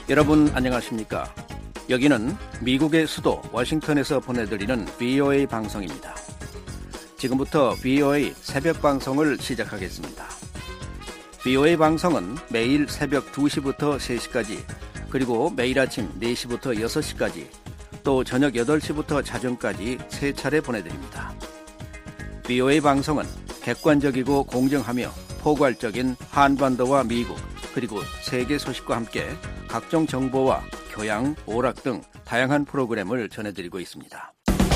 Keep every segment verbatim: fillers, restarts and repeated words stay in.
여러분 안녕하십니까? 여기는 미국의 수도 워싱턴에서 보내드리는 브이오에이 방송입니다. 지금부터 브이오에이 새벽 방송을 시작하겠습니다. 브이오에이 방송은 매일 새벽 두 시부터 세 시까지, 그리고 매일 아침 네 시부터 여섯 시까지, 또 저녁 여덟 시부터 자정까지 세 차례 보내드립니다. 브이오에이 방송은 객관적이고 공정하며 포괄적인 한반도와 미국, 그리고 세계 소식과 함께 각종 정보와 교양, 오락 등 다양한 프로그램을 전해드리고 있습니다.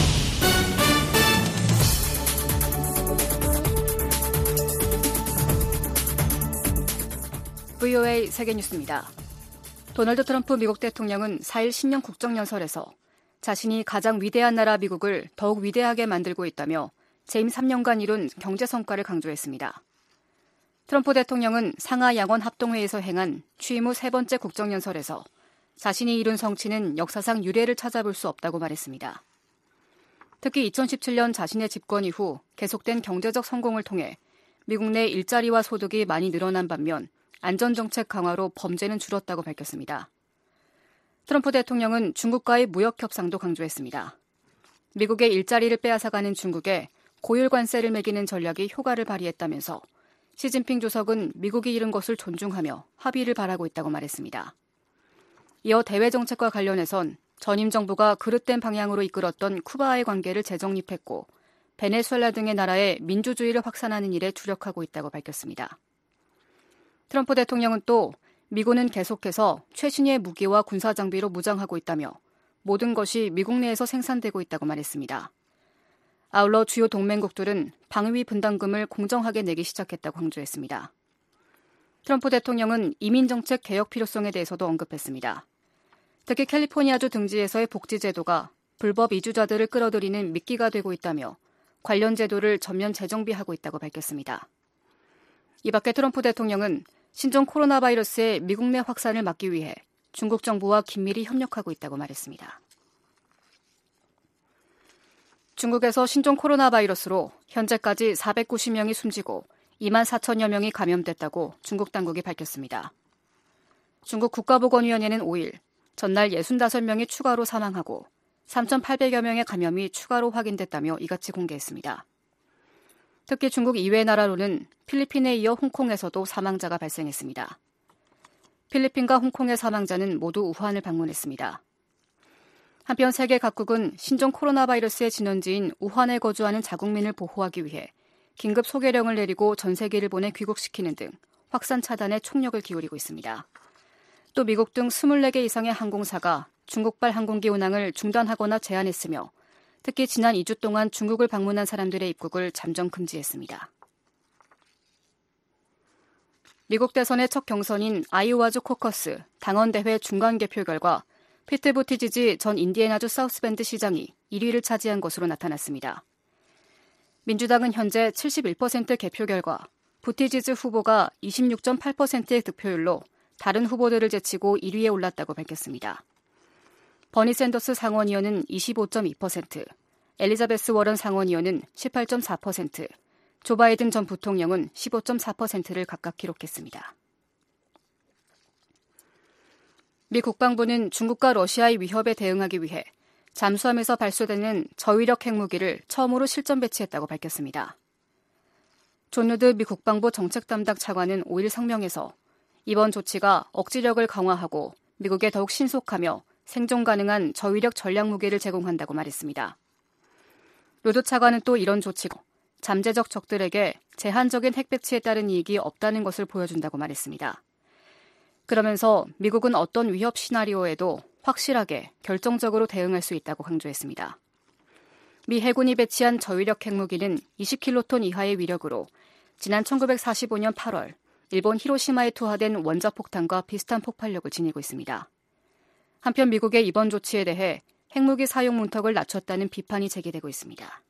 브이오에이 세계뉴스입니다. 도널드 트럼프 미국 대통령은 사 일 신년 국정연설에서 자신이 가장 위대한 나라 미국을 더욱 위대하게 만들고 있다며 재임 삼 년간 이룬 경제 성과를 강조했습니다. 트럼프 대통령은 상하 양원 합동회의에서 행한 취임 후 세 번째 국정연설에서 자신이 이룬 성취는 역사상 유례를 찾아볼 수 없다고 말했습니다. 특히 이천십칠 년 자신의 집권 이후 계속된 경제적 성공을 통해 미국 내 일자리와 소득이 많이 늘어난 반면 안전정책 강화로 범죄는 줄었다고 밝혔습니다. 트럼프 대통령은 중국과의 무역 협상도 강조했습니다. 미국의 일자리를 빼앗아가는 중국에 고율 관세를 매기는 전략이 효과를 발휘했다면서 시진핑 주석은 미국이 이룬 것을 존중하며 합의를 바라고 있다고 말했습니다. 이어 대외 정책과 관련해선 전임 정부가 그릇된 방향으로 이끌었던 쿠바와의 관계를 재정립했고 베네수엘라 등의 나라에 민주주의를 확산하는 일에 주력하고 있다고 밝혔습니다. 트럼프 대통령은 또 미군은 계속해서 최신의 무기와 군사 장비로 무장하고 있다며 모든 것이 미국 내에서 생산되고 있다고 말했습니다. 아울러 주요 동맹국들은 방위 분담금을 공정하게 내기 시작했다고 강조했습니다. 트럼프 대통령은 이민정책 개혁 필요성에 대해서도 언급했습니다. 특히 캘리포니아주 등지에서의 복지제도가 불법 이주자들을 끌어들이는 미끼가 되고 있다며 관련 제도를 전면 재정비하고 있다고 밝혔습니다. 이 밖에 트럼프 대통령은 신종 코로나 바이러스의 미국 내 확산을 막기 위해 중국 정부와 긴밀히 협력하고 있다고 말했습니다. 중국에서 신종 코로나 바이러스로 현재까지 사백구십 명이 숨지고 이만 사천여 명이 감염됐다고 중국 당국이 밝혔습니다. 중국 국가보건위원회는 오 일 전날 육십오 명이 추가로 사망하고 삼천팔백여 명의 감염이 추가로 확인됐다며 이같이 공개했습니다. 특히 중국 이외 나라로는 필리핀에 이어 홍콩에서도 사망자가 발생했습니다. 필리핀과 홍콩의 사망자는 모두 우한을 방문했습니다. 한편 세계 각국은 신종 코로나 바이러스의 진원지인 우한에 거주하는 자국민을 보호하기 위해 긴급 소개령을 내리고 전세기를 보내 귀국시키는 등 확산 차단에 총력을 기울이고 있습니다. 또 미국 등 이십사 개 이상의 항공사가 중국발 항공기 운항을 중단하거나 제한했으며 특히 지난 이 주 동안 중국을 방문한 사람들의 입국을 잠정 금지했습니다. 미국 대선의 첫 경선인 아이오와주 코커스 당원대회 중간 개표 결과 피트 부티지지 전 인디애나주 사우스밴드 시장이 일 위를 차지한 것으로 나타났습니다. 민주당은 현재 칠십일 퍼센트 개표 결과 부티지지 후보가 이십육 점 팔 퍼센트의 득표율로 다른 후보들을 제치고 일 위에 올랐다고 밝혔습니다. 버니 샌더스 상원의원은 이십오 점 이 퍼센트, 엘리자베스 워런 상원의원은 십팔 점 사 퍼센트, 조 바이든 전 부통령은 십오 점 사 퍼센트를 각각 기록했습니다. 미 국방부는 중국과 러시아의 위협에 대응하기 위해 잠수함에서 발사되는 저위력 핵무기를 처음으로 실전 배치했다고 밝혔습니다. 존 루드 미 국방부 정책 담당 차관은 오 일 성명에서 이번 조치가 억지력을 강화하고 미국에 더욱 신속하며 생존 가능한 저위력 전략무기를 제공한다고 말했습니다. 루드 차관은 또 이런 조치가 잠재적 적들에게 제한적인 핵 배치에 따른 이익이 없다는 것을 보여준다고 말했습니다. 그러면서 미국은 어떤 위협 시나리오에도 확실하게 결정적으로 대응할 수 있다고 강조했습니다. 미 해군이 배치한 저위력 핵무기는 이십 킬로톤 이하의 위력으로 지난 천구백사십오 년 팔월 일본 히로시마에 투하된 원자폭탄과 비슷한 폭발력을 지니고 있습니다. 한편 미국의 이번 조치에 대해 핵무기 사용 문턱을 낮췄다는 비판이 제기되고 있습니다.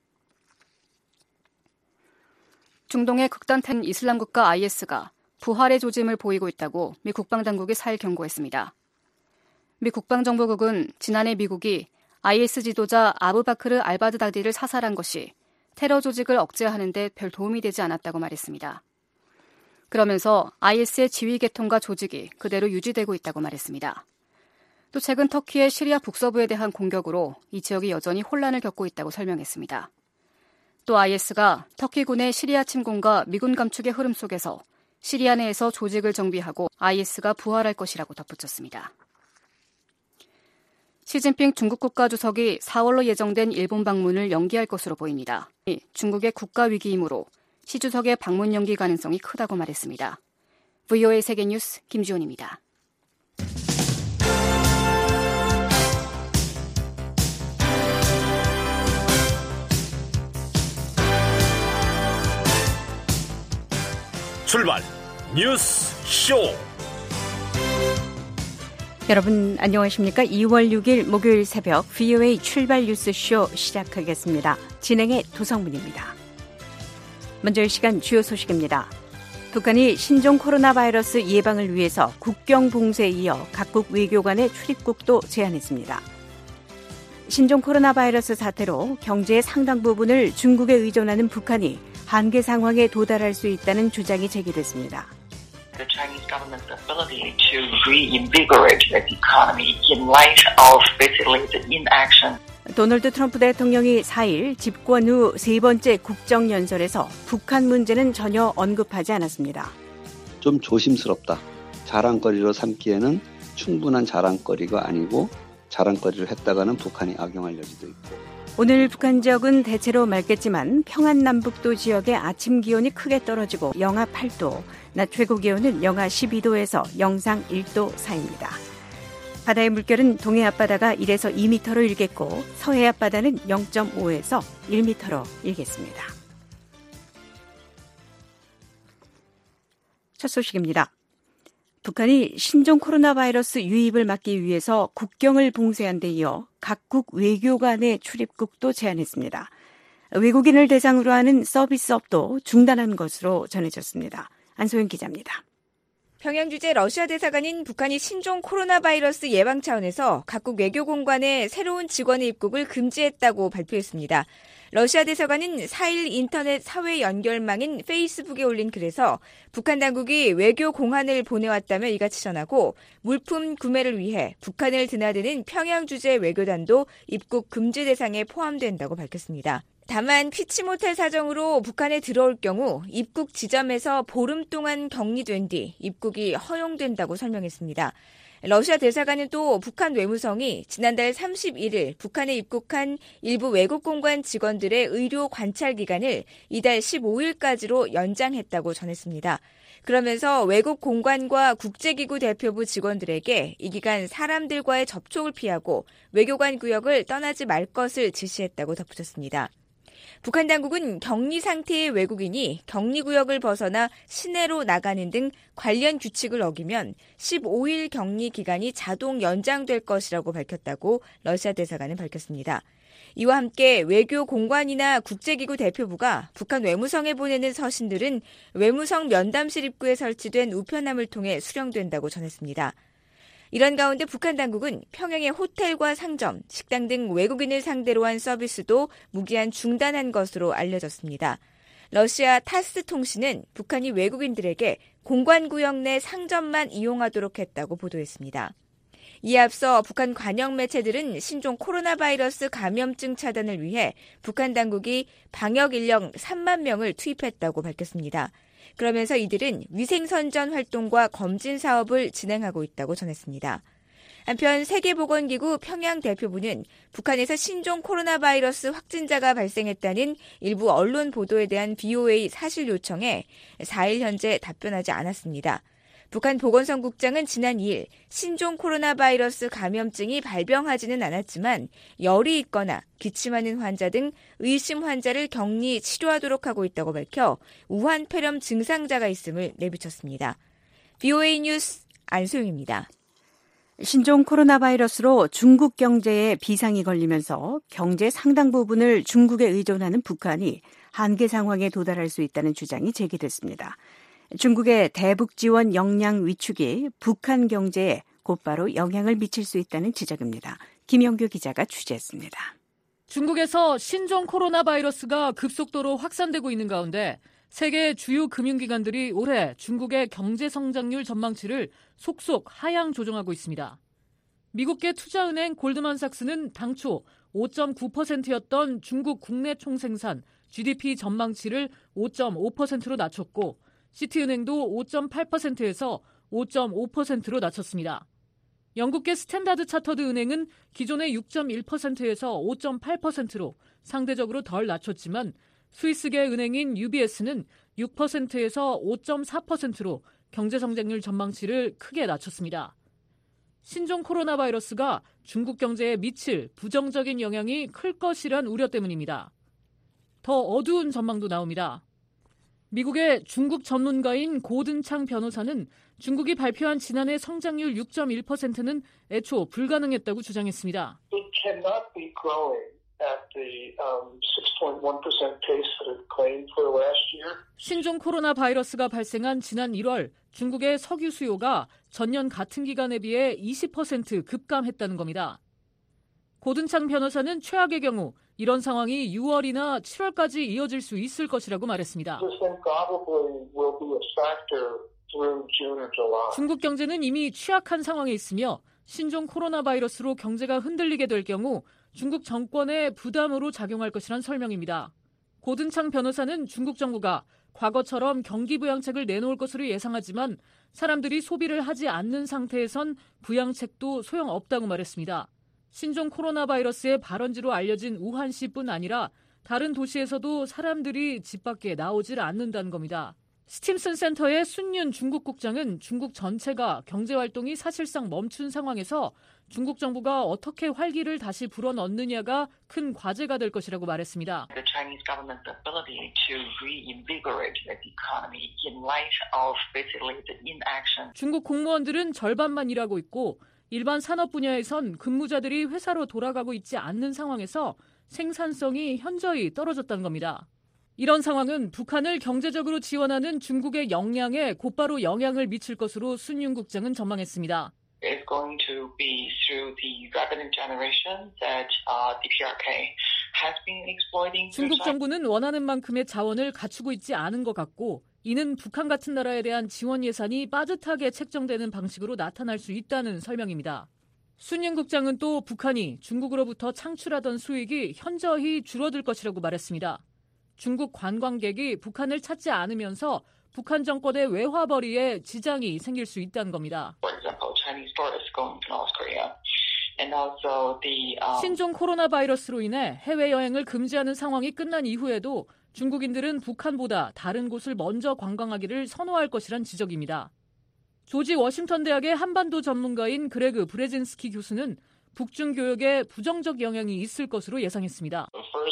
중동의 극단텐 이슬람 국가 아이에스가 부활의 조짐을 보이고 있다고 미 국방당국이 사 일 경고했습니다. 미 국방정보국은 지난해 미국이 아이에스 지도자 아부바크르 알바드다디를 사살한 것이 테러 조직을 억제하는 데 별 도움이 되지 않았다고 말했습니다. 그러면서 아이에스의 지휘 계통과 조직이 그대로 유지되고 있다고 말했습니다. 또 최근 터키의 시리아 북서부에 대한 공격으로 이 지역이 여전히 혼란을 겪고 있다고 설명했습니다. 또 아이에스가 터키군의 시리아 침공과 미군 감축의 흐름 속에서 시리아 내에서 조직을 정비하고 아이에스가 부활할 것이라고 덧붙였습니다. 시진핑 중국 국가주석이 사월로 예정된 일본 방문을 연기할 것으로 보입니다. 중국의 국가위기이므로 시 주석의 방문 연기 가능성이 크다고 말했습니다. 브이오에이 세계뉴스 김지훈입니다. 출발 뉴스 쇼. 여러분 안녕하십니까? 이월 육일 목요일 새벽 브이오에이 출발 뉴스 쇼 시작하겠습니다. 진행의 도성문입니다. 먼저 이 시간 주요 소식입니다. 북한이 신종 코로나 바이러스 예방을 위해서 국경 봉쇄에 이어 각국 외교관의 출입국도 제한했습니다. 신종 코로나 바이러스 사태로 경제의 상당 부분을 중국에 의존하는 북한이 한계 상황에 도달할 수 있다는 주장이 제기됐습니다. The Chinese government's ability to reinvigorate the economy in light of basically the inaction. 도널드 트럼프 대통령이 사일 집권 후 세 번째 국정연설에서 북한 문제는 전혀 언급하지 않았습니다. 좀 조심스럽다. 자랑거리로 삼기에는 충분한 자랑거리가 아니고 자랑거리를 했다가는 북한이 악용할 여지도 있고. 오늘 북한 지역은 대체로 맑겠지만 평안남북도 지역의 아침 기온이 크게 떨어지고 영하 팔 도, 낮 최고 기온은 영하 십이 도에서 영상 일 도 사이입니다. 바다의 물결은 동해 앞바다가 일에서 이 미터로 일겠고 서해 앞바다는 영 점 오에서 일 미터로 일겠습니다. 첫 소식입니다. 북한이 신종 코로나 바이러스 유입을 막기 위해서 국경을 봉쇄한 데 이어 각국 외교관의 출입국도 제한했습니다. 외국인을 대상으로 하는 서비스업도 중단한 것으로 전해졌습니다. 안소영 기자입니다. 평양 주재 러시아 대사관인 북한이 신종 코로나 바이러스 예방 차원에서 각국 외교공관의 새로운 직원의 입국을 금지했다고 발표했습니다. 러시아 대사관은 사일 인터넷 사회 연결망인 페이스북에 올린 글에서 북한 당국이 외교 공안을 보내왔다며 이같이 전하고 물품 구매를 위해 북한을 드나드는 평양 주재 외교단도 입국 금지 대상에 포함된다고 밝혔습니다. 다만 피치 못할 사정으로 북한에 들어올 경우 입국 지점에서 보름 동안 격리된 뒤 입국이 허용된다고 설명했습니다. 러시아 대사관은 또 북한 외무성이 지난달 삼십일일 북한에 입국한 일부 외국 공관 직원들의 의료 관찰 기간을 이달 십오일까지로 연장했다고 전했습니다. 그러면서 외국 공관과 국제기구 대표부 직원들에게 이 기간 사람들과의 접촉을 피하고 외교관 구역을 떠나지 말 것을 지시했다고 덧붙였습니다. 북한 당국은 격리 상태의 외국인이 격리구역을 벗어나 시내로 나가는 등 관련 규칙을 어기면 십오일 격리 기간이 자동 연장될 것이라고 밝혔다고 러시아 대사관은 밝혔습니다. 이와 함께 외교 공관이나 국제기구 대표부가 북한 외무성에 보내는 서신들은 외무성 면담실 입구에 설치된 우편함을 통해 수령된다고 전했습니다. 이런 가운데 북한 당국은 평양의 호텔과 상점, 식당 등 외국인을 상대로 한 서비스도 무기한 중단한 것으로 알려졌습니다. 러시아 타스 통신은 북한이 외국인들에게 공관구역 내 상점만 이용하도록 했다고 보도했습니다. 이에 앞서 북한 관영 매체들은 신종 코로나 바이러스 감염증 차단을 위해 북한 당국이 방역 인력 삼만 명을 투입했다고 밝혔습니다. 그러면서 이들은 위생선전 활동과 검진 사업을 진행하고 있다고 전했습니다. 한편 세계보건기구 평양 대표부는 북한에서 신종 코로나 바이러스 확진자가 발생했다는 일부 언론 보도에 대한 브이오에이 사실 요청에 사일 현재 답변하지 않았습니다. 북한 보건성국장은 지난 이일 신종 코로나 바이러스 감염증이 발병하지는 않았지만 열이 있거나 기침하는 환자 등 의심 환자를 격리 치료하도록 하고 있다고 밝혀 우한 폐렴 증상자가 있음을 내비쳤습니다. 브이오에이 뉴스 안소영입니다. 신종 코로나 바이러스로 중국 경제에 비상이 걸리면서 경제 상당 부분을 중국에 의존하는 북한이 한계 상황에 도달할 수 있다는 주장이 제기됐습니다. 중국의 대북 지원 역량 위축이 북한 경제에 곧바로 영향을 미칠 수 있다는 지적입니다. 김영규 기자가 취재했습니다. 중국에서 신종 코로나 바이러스가 급속도로 확산되고 있는 가운데 세계 주요 금융기관들이 올해 중국의 경제 성장률 전망치를 속속 하향 조정하고 있습니다. 미국계 투자은행 골드만삭스는 당초 오 점 구 퍼센트였던 중국 국내 총생산 지디피 전망치를 오 점 오 퍼센트로 낮췄고 시티은행도 오 점 팔 퍼센트에서 오 점 오 퍼센트로 낮췄습니다. 영국계 스탠다드 차터드 은행은 기존의 육 점 일 퍼센트에서 오 점 팔 퍼센트로 상대적으로 덜 낮췄지만 스위스계 은행인 유비에스는 육 퍼센트에서 오 점 사 퍼센트로 경제성장률 전망치를 크게 낮췄습니다. 신종 코로나 바이러스가 중국 경제에 미칠 부정적인 영향이 클 것이란 우려 때문입니다. 더 어두운 전망도 나옵니다. 미국의 중국 전문가인 고든창 변호사는 중국이 발표한 지난해 성장률 육 점 일 퍼센트는 애초 불가능했다고 주장했습니다. It cannot be growing at the um, six point one percent pace that it claimed for last year. 신종 코로나 바이러스가 발생한 지난 일월 중국의 석유 수요가 전년 같은 기간에 비해 이십 퍼센트 급감했다는 겁니다. 고든창 변호사는 최악의 경우 이런 상황이 유월이나 칠월까지 이어질 수 있을 것이라고 말했습니다. 중국 경제는 이미 취약한 상황에 있으며 신종 코로나 바이러스로 경제가 흔들리게 될 경우 중국 정권의 부담으로 작용할 것이란 설명입니다. 고든창 변호사는 중국 정부가 과거처럼 경기 부양책을 내놓을 것으로 예상하지만 사람들이 소비를 하지 않는 상태에선 부양책도 소용없다고 말했습니다. 신종 코로나 바이러스의 발원지로 알려진 우한시뿐 아니라 다른 도시에서도 사람들이 집 밖에 나오질 않는다는 겁니다. 스팀슨 센터의 순윤 중국 국장은 중국 전체가 경제활동이 사실상 멈춘 상황에서 중국 정부가 어떻게 활기를 다시 불어넣느냐가 큰 과제가 될 것이라고 말했습니다. The Chinese government's ability to reinvigorate the economy in light of basically the inaction. 중국 공무원들은 절반만 일하고 있고 일반 산업 분야에선 근무자들이 회사로 돌아가고 있지 않는 상황에서 생산성이 현저히 떨어졌다는 겁니다. 이런 상황은 북한을 경제적으로 지원하는 중국의 역량에 곧바로 영향을 미칠 것으로 순윤 국장은 전망했습니다. It's going to be through the revenue generation that uh, the 디피알케이 has been exploiting. 중국 정부는 원하는 만큼의 자원을 갖추고 있지 않은 것 같고 이는 북한 같은 나라에 대한 지원 예산이 빠듯하게 책정되는 방식으로 나타날 수 있다는 설명입니다. 순윤 국장은 또 북한이 중국으로부터 창출하던 수익이 현저히 줄어들 것이라고 말했습니다. 중국 관광객이 북한을 찾지 않으면서 북한 정권의 외화벌이에 지장이 생길 수 있다는 겁니다. 신종 코로나 바이러스로 인해 해외여행을 금지하는 상황이 끝난 이후에도 중국인들은 북한보다 다른 곳을 먼저 관광하기를 선호할 것이란 지적입니다. 조지 워싱턴 대학의 한반도 전문가인 그레그 브레진스키 교수는 북중 교역에 부정적 영향이 있을 것으로 예상했습니다.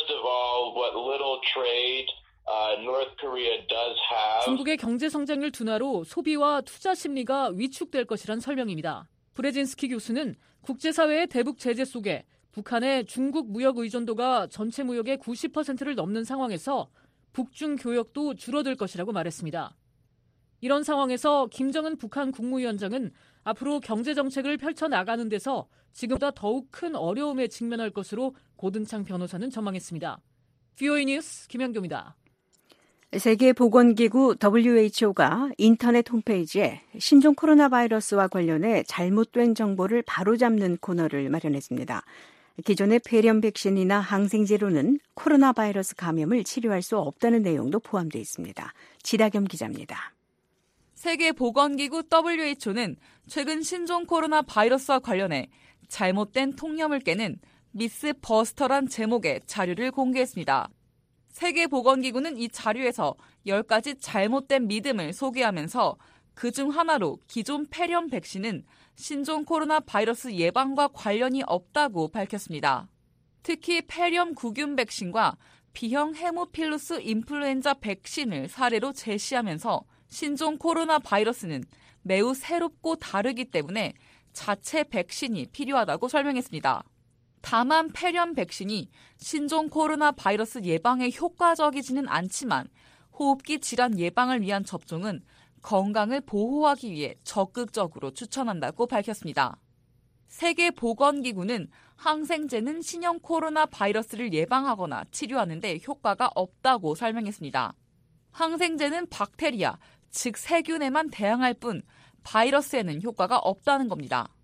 중국의 경제 성장률 둔화로 소비와 투자 심리가 위축될 것이란 설명입니다. 브레진스키 교수는 국제사회의 대북 제재 속에 북한의 중국 무역 의존도가 전체 무역의 구십 퍼센트를 넘는 상황에서 북중 교역도 줄어들 것이라고 말했습니다. 이런 상황에서 김정은 북한 국무위원장은 앞으로 경제정책을 펼쳐나가는 데서 지금보다 더욱 큰 어려움에 직면할 것으로 고든창 변호사는 전망했습니다. 브이오에이 뉴스 김현교입니다. 세계보건기구 더블유에이치오가 인터넷 홈페이지에 신종 코로나 바이러스와 관련해 잘못된 정보를 바로잡는 코너를 마련했습니다. 기존의 폐렴 백신이나 항생제로는 코로나 바이러스 감염을 치료할 수 없다는 내용도 포함되어 있습니다. 지다겸 기자입니다. 세계보건기구 더블유에이치오는 최근 신종 코로나 바이러스와 관련해 잘못된 통념을 깨는 미스버스터란 제목의 자료를 공개했습니다. 세계보건기구는 이 자료에서 열 가지 잘못된 믿음을 소개하면서 그중 하나로 기존 폐렴 백신은 신종 코로나 바이러스 예방과 관련이 없다고 밝혔습니다. 특히 폐렴 구균 백신과 B형 헤모필루스 인플루엔자 백신을 사례로 제시하면서 신종 코로나 바이러스는 매우 새롭고 다르기 때문에 자체 백신이 필요하다고 설명했습니다. 다만 폐렴 백신이 신종 코로나 바이러스 예방에 효과적이지는 않지만 호흡기 질환 예방을 위한 접종은 건강을 보호하기 위해 적극적으로 추천한다고 밝혔습니다. 세계보건기구는 항생제는 신형 코로나 바이러스를 예방하거나 치료하는 데 효과가 없다고 설명했습니다. 항생제는 박테리아, 즉 세균에만 대항할 뿐 바이러스에는 효과가 없다는 겁니다.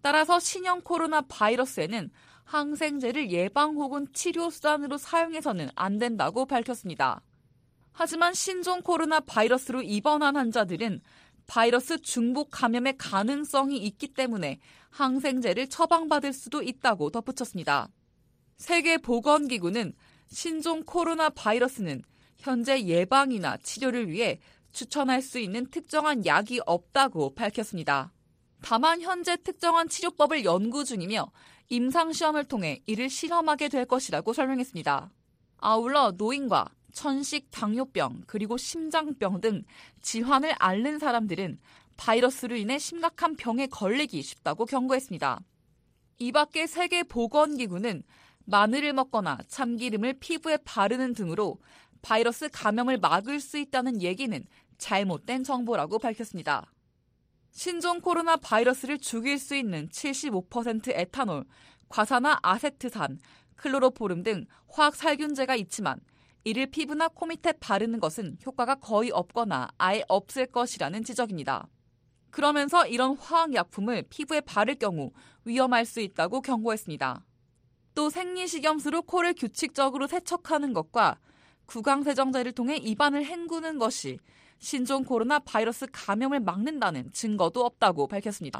따라서 신형 코로나 바이러스에는 항생제를 예방 혹은 치료 수단으로 사용해서는 안 된다고 밝혔습니다. 하지만 신종 코로나 바이러스로 입원한 환자들은 바이러스 중복 감염의 가능성이 있기 때문에 항생제를 처방받을 수도 있다고 덧붙였습니다. 세계보건기구는 신종 코로나 바이러스는 현재 예방이나 치료를 위해 추천할 수 있는 특정한 약이 없다고 밝혔습니다. 다만 현재 특정한 치료법을 연구 중이며 임상시험을 통해 이를 실험하게 될 것이라고 설명했습니다. 아울러 노인과 천식, 당뇨병, 그리고 심장병 등 질환을 앓는 사람들은 바이러스로 인해 심각한 병에 걸리기 쉽다고 경고했습니다. 이 밖에 세계보건기구는 마늘을 먹거나 참기름을 피부에 바르는 등으로 바이러스 감염을 막을 수 있다는 얘기는 잘못된 정보라고 밝혔습니다. 신종 코로나 바이러스를 죽일 수 있는 칠십오 퍼센트 에탄올, 과산화 아세트산, 클로로포름 등 화학살균제가 있지만 이를 피부나 코 밑에 바르는 것은 효과가 거의 없거나 아예 없을 것이라는 지적입니다. 그러면서 이런 화학약품을 피부에 바를 경우 위험할 수 있다고 경고했습니다. 또 생리식염수로 코를 규칙적으로 세척하는 것과 구강세정제를 통해 입안을 헹구는 것이 신종 코로나 바이러스 감염을 막는다는 증거도 없다고 밝혔습니다.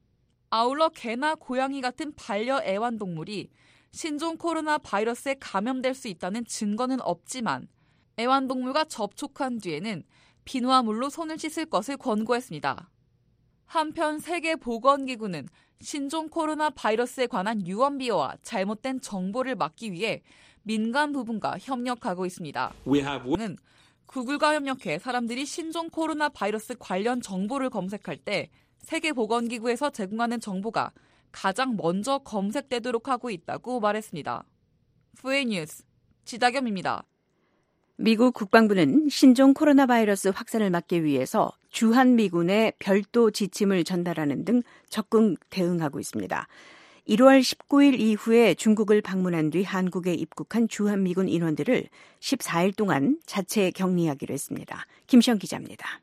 아울러 개나 고양이 같은 반려 애완동물이 신종 코로나 바이러스에 감염될 수 있다는 증거는 없지만 애완동물과 접촉한 뒤에는 비누와 물로 손을 씻을 것을 권고했습니다. 한편 세계보건기구는 신종 코로나 바이러스에 관한 유언비어와 잘못된 정보를 막기 위해 민간 부분과 협력하고 있습니다. 는 구글과 협력해 사람들이 신종 코로나 바이러스 관련 정보를 검색할 때 세계보건기구에서 제공하는 정보가 가장 먼저 검색되도록 하고 있다고 말했습니다. 에프에이 뉴스 지다겸입니다. 미국 국방부는 신종 코로나 바이러스 확산을 막기 위해서 주한미군에 별도 지침을 전달하는 등 적극 대응하고 있습니다. 일월 십구일 이후에 중국을 방문한 뒤 한국에 입국한 주한미군 인원들을 십사일 동안 자체 격리하기로 했습니다. 김시영 기자입니다.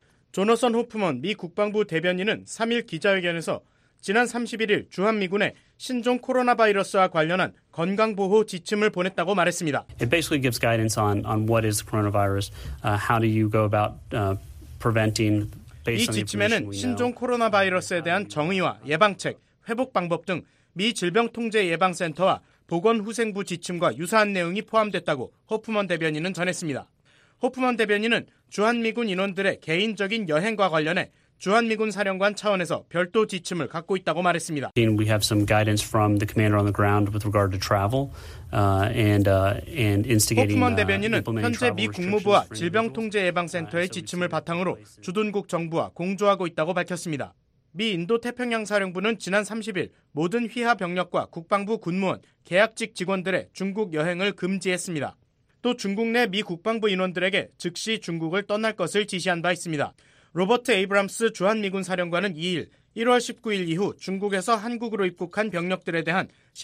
조너선 호프먼 미 국방부 대변인은 삼일 기자회견에서 지난 삼십일일 주한미군에 신종 코로나 바이러스와 관련한 건강보호 지침을 보냈다고 말했습니다. It basically gives guidance on, on what is coronavirus, uh, how do you go about uh, preventing. 이 지침에는 신종 코로나 바이러스에 대한 정의와 예방책, 회복 방법 등 미 질병통제예방센터와 보건후생부 지침과 유사한 내용이 포함됐다고 호프먼 대변인은 전했습니다. 호프먼 대변인은 주한미군 인원들의 개인적인 여행과 관련해 주한미군 사령관 차원에서 별도 지침을 갖고 있다고 말했습니다. We have some guidance from the commander on the ground with regard to travel uh, and uh, and instigating. 호프먼 대변인은 현재 미 국무부와 질병통제예방센터의 지침을 바탕으로 주둔국 정부와 공조하고 있다고 밝혔습니다. 미 인도태평양 사령부는 지난 삼십일 모든 휘하 병력과 국방부 군무원, 계약직 직원들의 중국 여행을 금지했습니다. 또 중국 내 미 국방부 인원들에게 즉시 중국을 떠날 것을 지시한 바 있습니다. 로버트 에이브람스 주한미군 사령관은 이일 일월 십구일 이후 중국에서 한국으로 입국한 병력들에 대한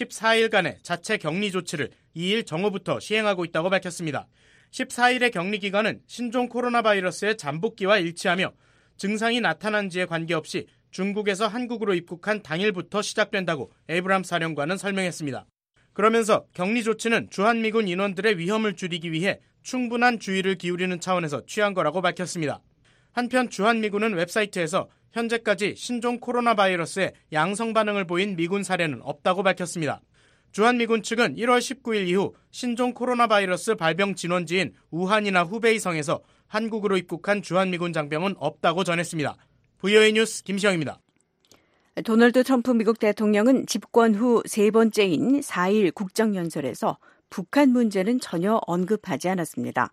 십사일간의 자체 격리 조치를 이일 정오부터 시행하고 있다고 밝혔습니다. 십사일의 격리 기간은 신종 코로나 바이러스의 잠복기와 일치하며 증상이 나타난지에 관계없이 중국에서 한국으로 입국한 당일부터 시작된다고 에이브람스 사령관은 설명했습니다. 그러면서 격리 조치는 주한미군 인원들의 위험을 줄이기 위해 충분한 주의를 기울이는 차원에서 취한 거라고 밝혔습니다. 한편 주한미군은 웹사이트에서 현재까지 신종 코로나 바이러스에 양성 반응을 보인 미군 사례는 없다고 밝혔습니다. 주한미군 측은 일월 십구일 이후 신종 코로나 바이러스 발병 진원지인 우한이나 후베이성에서 한국으로 입국한 주한미군 장병은 없다고 전했습니다. 브이오에이 뉴스 김시영입니다. 도널드 트럼프 미국 대통령은 집권 후 세 번째인 사일 국정연설에서 북한 문제는 전혀 언급하지 않았습니다.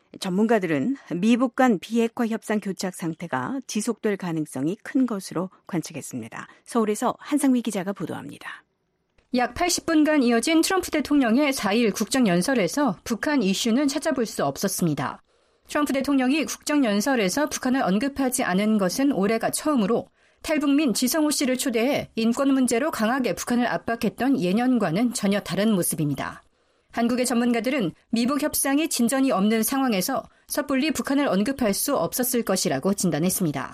전문가들은 미북 간 비핵화 협상 교착 상태가 지속될 가능성이 큰 것으로 관측했습니다. 서울에서 한상미 기자가 보도합니다. 약 팔십 분간 이어진 트럼프 대통령의 사일 국정연설에서 북한 이슈는 찾아볼 수 없었습니다. 트럼프 대통령이 국정연설에서 북한을 언급하지 않은 것은 올해가 처음으로 탈북민 지성호 씨를 초대해 인권 문제로 강하게 북한을 압박했던 예년과는 전혀 다른 모습입니다. 한국의 전문가들은 미북 협상이 진전이 없는 상황에서 섣불리 북한을 언급할 수 없었을 것이라고 진단했습니다.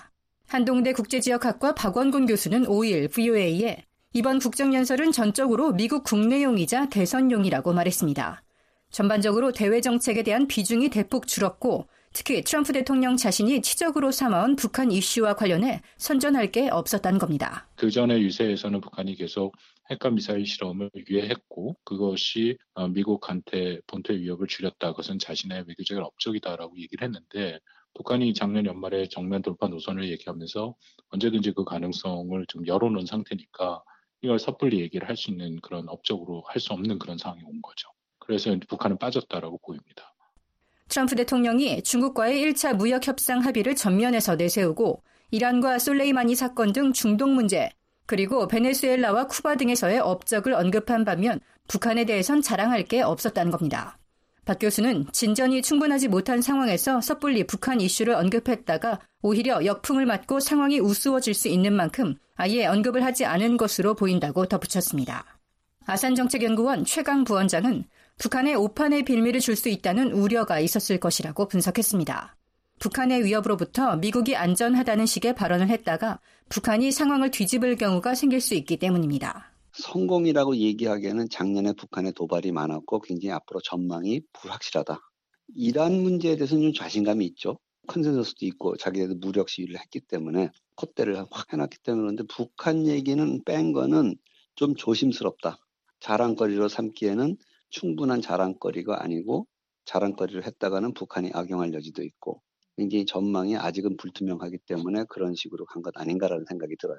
한동대 국제지역학과 박원군 교수는 오일 브이오에이에 이번 국정연설은 전적으로 미국 국내용이자 대선용이라고 말했습니다. 전반적으로 대외 정책에 대한 비중이 대폭 줄었고 특히 트럼프 대통령 자신이 치적으로 삼아온 북한 이슈와 관련해 선전할 게 없었다는 겁니다. 그 전에 유세에서는 북한이 계속 핵과 미사일 실험을 유예했고 그것이 미국한테 본토 위협을 줄였다. 그것은 자신의 외교적인 업적이다라고 얘기를 했는데 북한이 작년 연말에 정면 돌파 노선을 얘기하면서 언제든지 그 가능성을 좀 열어놓은 상태니까 이걸 섣불리 얘기를 할 수 있는 그런 업적으로 할 수 없는 그런 상황이 온 거죠. 그래서 북한은 빠졌다라고 보입니다. 트럼프 대통령이 중국과의 일 차 무역 협상 합의를 전면에서 내세우고 이란과 솔레이마니 사건 등 중동 문제 그리고 베네수엘라와 쿠바 등에서의 업적을 언급한 반면 북한에 대해선 자랑할 게 없었다는 겁니다. 박 교수는 진전이 충분하지 못한 상황에서 섣불리 북한 이슈를 언급했다가 오히려 역풍을 맞고 상황이 우스워질 수 있는 만큼 아예 언급을 하지 않은 것으로 보인다고 덧붙였습니다. 아산정책연구원 최강 부원장은 북한에 오판의 빌미를 줄 수 있다는 우려가 있었을 것이라고 분석했습니다. 북한의 위협으로부터 미국이 안전하다는 식의 발언을 했다가 북한이 상황을 뒤집을 경우가 생길 수 있기 때문입니다. 성공이라고 얘기하기에는 작년에 북한의 도발이 많았고 굉장히 앞으로 전망이 불확실하다. 이란 문제에 대해서는 좀 자신감이 있죠. 컨센서스도 있고 자기네들 무력 시위를 했기 때문에 콧대를 확 해놨기 때문에 그런데 북한 얘기는 뺀 거는 좀 조심스럽다. 자랑거리로 삼기에는 충분한 자랑거리가 아니고 자랑거리를 했다가는 북한이 악용할 여지도 있고 굉장히 전망이 아직은 불투명하기 때문에 그런 식으로 간 것 아닌가라는 생각이 들어요.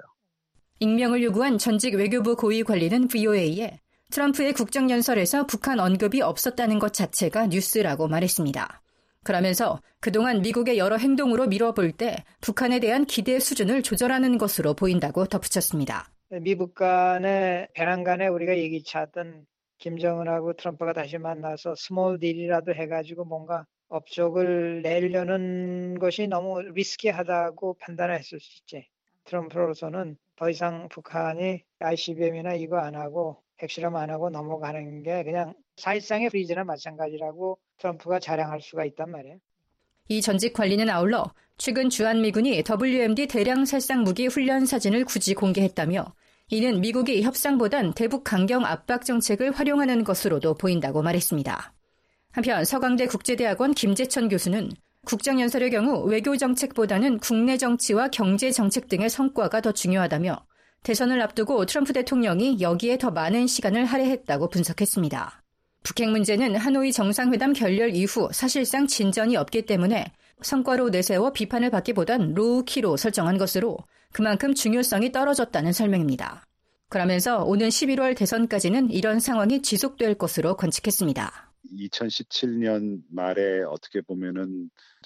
익명을 요구한 전직 외교부 고위 관리는 브이오에이에 트럼프의 국정연설에서 북한 언급이 없었다는 것 자체가 뉴스라고 말했습니다. 그러면서 그동안 미국의 여러 행동으로 미뤄볼 때 북한에 대한 기대 수준을 조절하는 것으로 보인다고 덧붙였습니다. 미국 간의 배낭 간에 우리가 예기치 않던 김정은하고 트럼프가 다시 만나서 스몰 딜이라도 해가지고 뭔가 업적을 내려는 것이 너무 리스키하다고 판단했을 수 있지. 트럼프로서는 더 이상 북한이 아이씨비엠이나 이거 안 하고 핵실험 안 하고 넘어가는 게 그냥 사실상의 프리즈나 마찬가지라고 트럼프가 자랑할 수가 있단 말이에요. 이 전직 관리는 아울러 최근 주한미군이 더블유엠디 대량 살상 무기 훈련 사진을 굳이 공개했다며 이는 미국이 협상보단 대북 강경 압박 정책을 활용하는 것으로도 보인다고 말했습니다. 한편 서강대 국제대학원 김재천 교수는 국정연설의 경우 외교 정책보다는 국내 정치와 경제 정책 등의 성과가 더 중요하다며 대선을 앞두고 트럼프 대통령이 여기에 더 많은 시간을 할애했다고 분석했습니다. 북핵 문제는 하노이 정상회담 결렬 이후 사실상 진전이 없기 때문에 성과로 내세워 비판을 받기보단 로우키로 설정한 것으로 그만큼 중요성이 떨어졌다는 설명입니다. 그러면서 오는 십일월 대선까지는 이런 상황이 지속될 것으로 관측했습니다. 이천십칠 년 말에 어떻게 보면은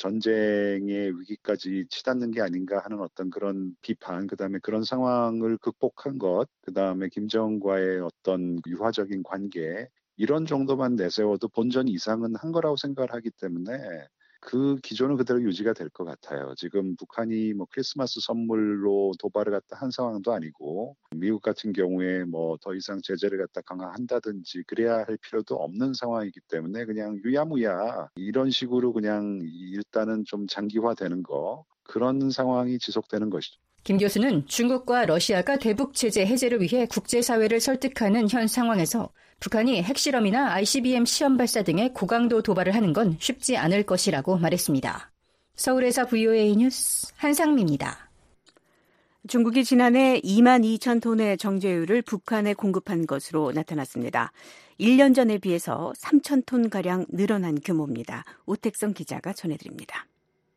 전쟁의 위기까지 치닫는 게 아닌가 하는 어떤 그런 비판, 그다음에 그런 상황을 극복한 것, 그다음에 김정은과의 어떤 유화적인 관계 이런 정도만 내세워도 본전 이상은 한 거라고 생각을 하기 때문에 그 기조는 그대로 유지가 될 것 같아요. 지금 북한이 뭐 크리스마스 선물로 도발을 갖다 한 상황도 아니고 미국 같은 경우에 뭐 더 이상 제재를 갖다 강화한다든지 그래야 할 필요도 없는 상황이기 때문에 그냥 유야무야 이런 식으로 그냥 일단은 좀 장기화되는 거 그런 상황이 지속되는 것이죠. 김 교수는 중국과 러시아가 대북 제재 해제를 위해 국제사회를 설득하는 현 상황에서 북한이 핵실험이나 아이씨비엠 시험 발사 등의 고강도 도발을 하는 건 쉽지 않을 것이라고 말했습니다. 서울에서 브이오에이 뉴스 한상미입니다. 중국이 지난해 이만 이천 톤의 정제유를 북한에 공급한 것으로 나타났습니다. 일 년 전에 비해서 삼천 톤가량 늘어난 규모입니다. 오택성 기자가 전해드립니다.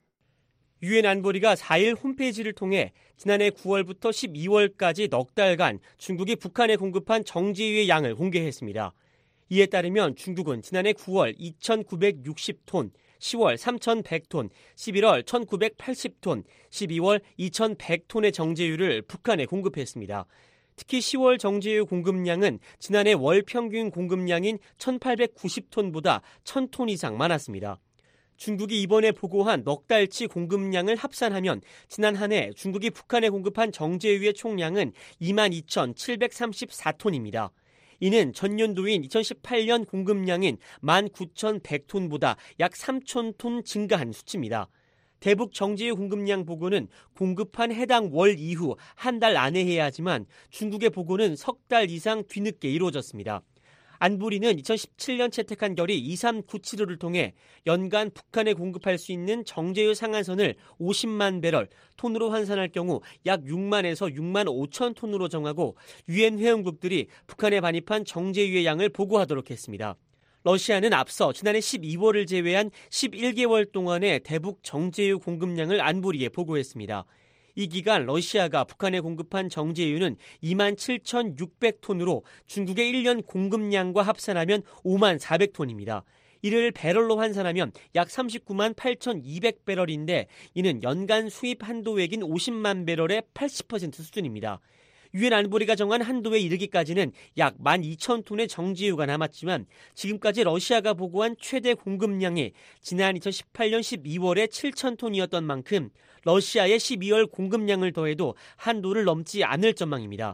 유엔 안보리가 사일 홈페이지를 통해 지난해 구월부터 십이월까지 넉 달간 중국이 북한에 공급한 정제유의 양을 공개했습니다. 이에 따르면 중국은 지난해 구월 이천구백육십 톤, 시월 삼천백 톤, 십일월 천구백팔십 톤, 십이월 이천백 톤의 정제유를 북한에 공급했습니다. 특히 시월 정제유 공급량은 지난해 월 평균 공급량인 천팔백구십 톤보다 천 톤 이상 많았습니다. 중국이 이번에 보고한 넉 달치 공급량을 합산하면 지난 한 해 중국이 북한에 공급한 정제유의 총량은 이만 이천칠백삼십사 톤입니다. 이는 전년도인 이천십팔 년 공급량인 만 구천백 톤보다 약 삼천 톤 증가한 수치입니다. 대북 정제유 공급량 보고는 공급한 해당 월 이후 한 달 안에 해야 하지만 중국의 보고는 석 달 이상 뒤늦게 이루어졌습니다. 안보리는 이천십칠 년 채택한 결의 이삼구칠오를 통해 연간 북한에 공급할 수 있는 정제유 상한선을 오십만 배럴, 톤으로 환산할 경우 약 육만에서 육만 오천 톤으로 정하고 유엔 회원국들이 북한에 반입한 정제유의 양을 보고하도록 했습니다. 러시아는 앞서 지난해 십이월을 제외한 십일 개월 동안의 대북 정제유 공급량을 안보리에 보고했습니다. 이 기간 러시아가 북한에 공급한 정제유는 이만 칠천육백 톤으로 중국의 일 년 공급량과 합산하면 오만 사백 톤입니다. 이를 배럴로 환산하면 약 삼십구만 팔천이백 배럴인데 이는 연간 수입 한도액인 오십만 배럴의 팔십 퍼센트 수준입니다. 유엔 안보리가 정한 한도에 이르기까지는 약 만 이천 톤의 정제유가 남았지만 지금까지 러시아가 보고한 최대 공급량이 지난 이천십팔 년 십이월에 칠천 톤이었던 만큼 러시아의 십이월 공급량을 더해도 한도를 넘지 않을 전망입니다.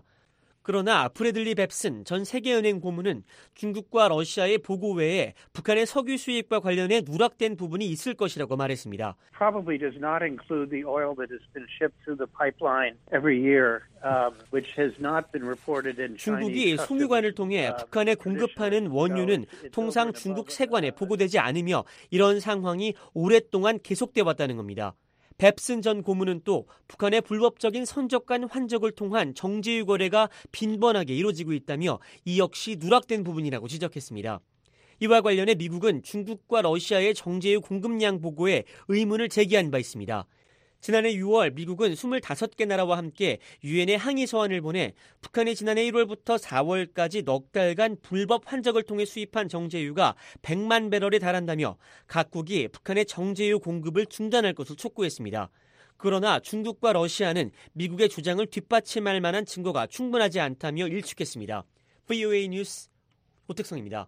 그러나 브래들리 뱁슨 전 세계은행 고문은 중국과 러시아의 보고 외에 북한의 석유 수입과 관련해 누락된 부분이 있을 것이라고 말했습니다. Probably does not include the oil that has been shipped through the pipeline every year, um, which has not been reported in Chinese 중국이 송유관을 통해 북한에 공급하는 원유는 통상 중국 세관에 보고되지 않으며 이런 상황이 오랫동안 계속돼 왔다는 겁니다. 뱁슨 전 고문은 또 북한의 불법적인 선적간 환적을 통한 정제유 거래가 빈번하게 이루어지고 있다며 이 역시 누락된 부분이라고 지적했습니다. 이와 관련해 미국은 중국과 러시아의 정제유 공급량 보고에 의문을 제기한 바 있습니다. 지난해 유월 미국은 이십오 개 나라와 함께 유엔에 항의 서한을 보내 북한이 지난해 일월부터 사월까지 넉 달간 불법 환적을 통해 수입한 정제유가 백만 배럴에 달한다며 각국이 북한의 정제유 공급을 중단할 것을 촉구했습니다. 그러나 중국과 러시아는 미국의 주장을 뒷받침할 만한 증거가 충분하지 않다며 일축했습니다. 브이오에이 뉴스 오택성입니다.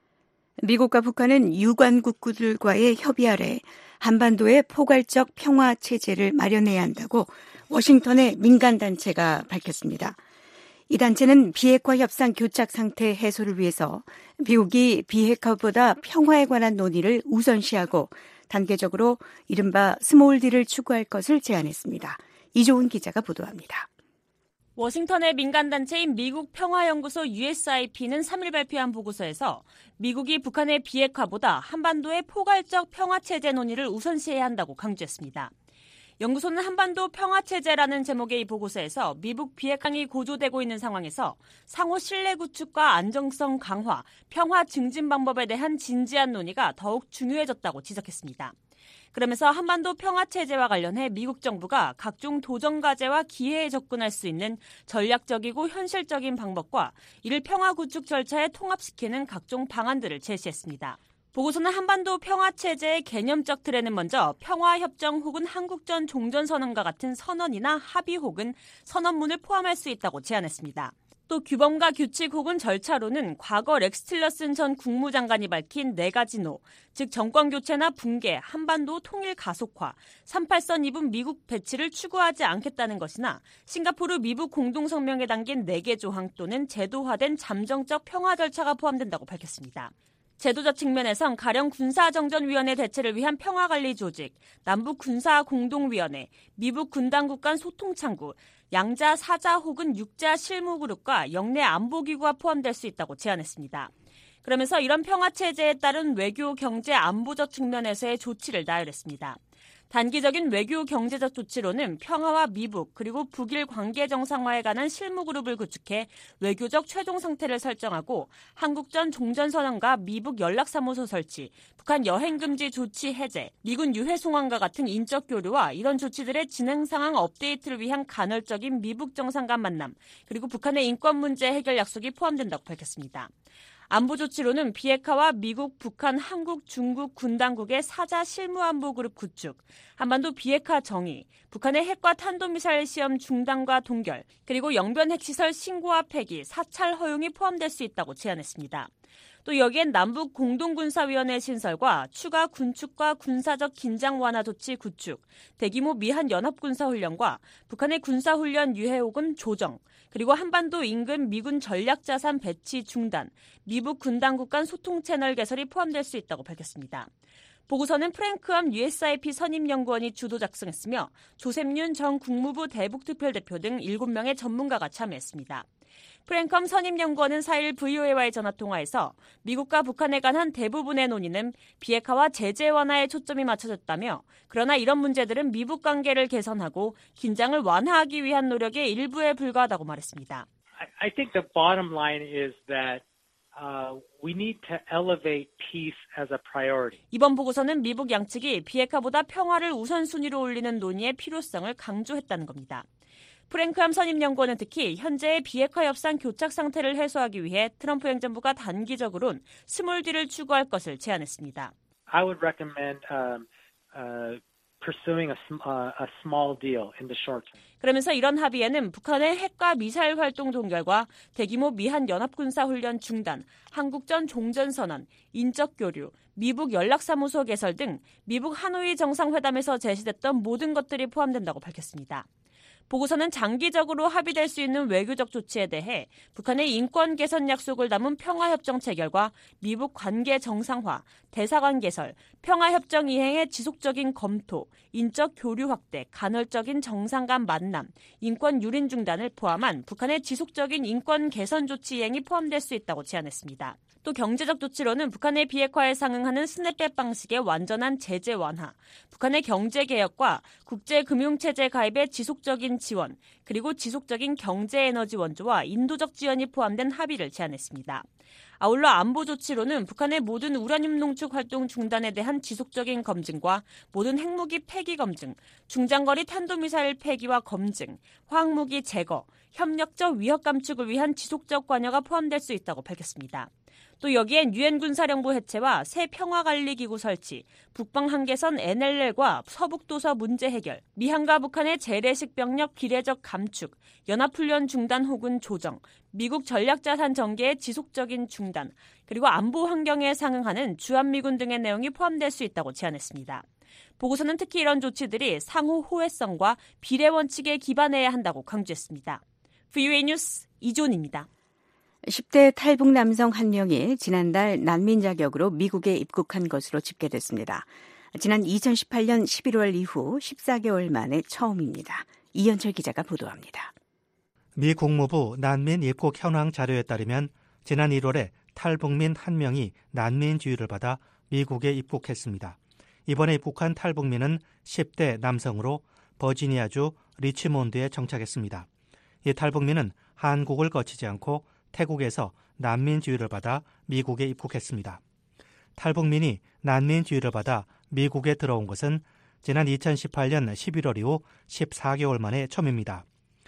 미국과 북한은 유관국들과의 협의 아래 한반도의 포괄적 평화 체제를 마련해야 한다고 워싱턴의 민간단체가 밝혔습니다. 이 단체는 비핵화 협상 교착 상태 해소를 위해서 미국이 비핵화보다 평화에 관한 논의를 우선시하고 단계적으로 이른바 스몰 딜을 추구할 것을 제안했습니다. 이조은 기자가 보도합니다. 워싱턴의 민간단체인 미국 평화연구소 유에스아이피는 삼 일 발표한 보고서에서 미국이 북한의 비핵화보다 한반도의 포괄적 평화체제 논의를 우선시해야 한다고 강조했습니다. 연구소는 한반도 평화체제라는 제목의 이 보고서에서 미국 비핵화가 고조되고 있는 상황에서 상호 신뢰 구축과 안정성 강화, 평화 증진 방법에 대한 진지한 논의가 더욱 중요해졌다고 지적했습니다. 그러면서 한반도 평화체제와 관련해 미국 정부가 각종 도전과제와 기회에 접근할 수 있는 전략적이고 현실적인 방법과 이를 평화 구축 절차에 통합시키는 각종 방안들을 제시했습니다. 보고서는 한반도 평화체제의 개념적 틀에는 먼저 평화협정 혹은 한국전 종전선언과 같은 선언이나 합의 혹은 선언문을 포함할 수 있다고 제안했습니다. 또 규범과 규칙 혹은 절차로는 과거 렉스 틸러슨 전 국무장관이 밝힌 네 가지 노, 즉 정권교체나 붕괴, 한반도 통일 가속화, 삼팔선 이분 미국 배치를 추구하지 않겠다는 것이나 싱가포르 미북 공동성명에 담긴 네 개 조항 또는 제도화된 잠정적 평화 절차가 포함된다고 밝혔습니다. 제도적 측면에선 가령 군사정전위원회 대체를 위한 평화관리조직, 남북군사공동위원회, 미북 군당국 간 소통창구, 양자, 사자 혹은 육자 실무그룹과 영내 안보기구가 포함될 수 있다고 제안했습니다. 그러면서 이런 평화체제에 따른 외교, 경제, 안보적 측면에서의 조치를 나열했습니다. 단기적인 외교 경제적 조치로는 평화와 미북 그리고 북일 관계 정상화에 관한 실무그룹을 구축해 외교적 최종 상태를 설정하고 한국전 종전선언과 미북 연락사무소 설치, 북한 여행금지 조치 해제, 미군 유해 송환과 같은 인적 교류와 이런 조치들의 진행 상황 업데이트를 위한 간헐적인 미북 정상 간 만남, 그리고 북한의 인권 문제 해결 약속이 포함된다고 밝혔습니다. 안보 조치로는 비핵화와 미국, 북한, 한국, 중국 군당국의 사자 실무안보 그룹 구축, 한반도 비핵화 정의, 북한의 핵과 탄도미사일 시험 중단과 동결, 그리고 영변 핵시설 신고와 폐기, 사찰 허용이 포함될 수 있다고 제안했습니다. 또 여기엔 남북 공동군사위원회 신설과 추가 군축과 군사적 긴장 완화 조치 구축, 대규모 미한 연합군사훈련과 북한의 군사훈련 유해 혹은 조정, 그리고 한반도 인근 미군 전략자산 배치 중단, 미북 군당국 간 소통 채널 개설이 포함될 수 있다고 밝혔습니다. 보고서는 프랭크엄 유에스아이피 선임연구원이 주도 작성했으며 조셉윤 전 국무부 대북특별대표 등 일곱 명의 전문가가 참여했습니다. 프랭컴 선임연구원은 사 일 브이오에이와의 전화통화에서 미국과 북한에 관한 대부분의 논의는 비핵화와 제재 완화에 초점이 맞춰졌다며 그러나 이런 문제들은 미북 관계를 개선하고 긴장을 완화하기 위한 노력의 일부에 불과하다고 말했습니다. I think the bottom line is that uh, we need to elevate peace as a priority. 이번 보고서는 미북 양측이 비핵화보다 평화를 우선순위로 올리는 논의의 필요성을 강조했다는 겁니다. 프랭크엄 선임연구원은 특히 현재의 비핵화 협상 교착 상태를 해소하기 위해 트럼프 행정부가 단기적으론 스몰 딜을 추구할 것을 제안했습니다. I would recommend um, uh, pursuing a, uh, a small deal in the short term. 그러면서 이런 합의에는 북한의 핵과 미사일 활동 동결과 대규모 미한 연합군사훈련 중단, 한국전 종전선언, 인적 교류, 미북 연락사무소 개설 등 미북 하노이 정상회담에서 제시됐던 모든 것들이 포함된다고 밝혔습니다. 보고서는 장기적으로 합의될 수 있는 외교적 조치에 대해 북한의 인권 개선 약속을 담은 평화협정 체결과 미북 관계 정상화, 대사관 개설, 평화협정 이행의 지속적인 검토, 인적 교류 확대, 간헐적인 정상 간 만남, 인권 유린 중단을 포함한 북한의 지속적인 인권 개선 조치 이행이 포함될 수 있다고 제안했습니다. 또 경제적 조치로는 북한의 비핵화에 상응하는 스냅백 방식의 완전한 제재 완화, 북한의 경제개혁과 국제금융체제 가입의 지속적인 지원, 그리고 지속적인 경제에너지 원조와 인도적 지원이 포함된 합의를 제안했습니다. 아울러 안보 조치로는 북한의 모든 우라늄 농축 활동 중단에 대한 지속적인 검증과 모든 핵무기 폐기 검증, 중장거리 탄도미사일 폐기와 검증, 화학무기 제거, 협력적 위협 감축을 위한 지속적 관여가 포함될 수 있다고 밝혔습니다. 또 여기엔 유엔 군사령부 해체와 새 평화관리기구 설치, 북방 한계선 엔엘엘과 서북도서 문제 해결, 미한과 북한의 재래식 병력 기례적 감축, 연합훈련 중단 혹은 조정, 미국 전략자산 전개의 지속적인 중단, 그리고 안보 환경에 상응하는 주한미군 등의 내용이 포함될 수 있다고 제안했습니다. 보고서는 특히 이런 조치들이 상호 호혜성과 비례 원칙에 기반해야 한다고 강조했습니다. 브이오에이 뉴스 이존입니다. 십 대 탈북 남성 한 명이 지난달 난민 자격으로 미국에 입국한 것으로 집계됐습니다. 지난 이천십팔 년 십일월 이후 십사 개월 만에 처음입니다. 이현철 기자가 보도합니다. 미 국무부 난민 입국 현황 자료에 따르면 지난 일월에 탈북민 한 명이 난민 지위를 받아 미국에 입국했습니다. 이번에 입국한 탈북민은 십 대 남성으로 버지니아주 리치몬드에 정착했습니다. 이 탈북민은 한국을 거치지 않고 태국에서 난민 지위를 받아 미국에 입국했습니다. 탈북민이 난민 지위를 받아 미국에 들어온 것은 지난 이천십팔 년 십일월 이후 십사 개월 만에 처음입니다.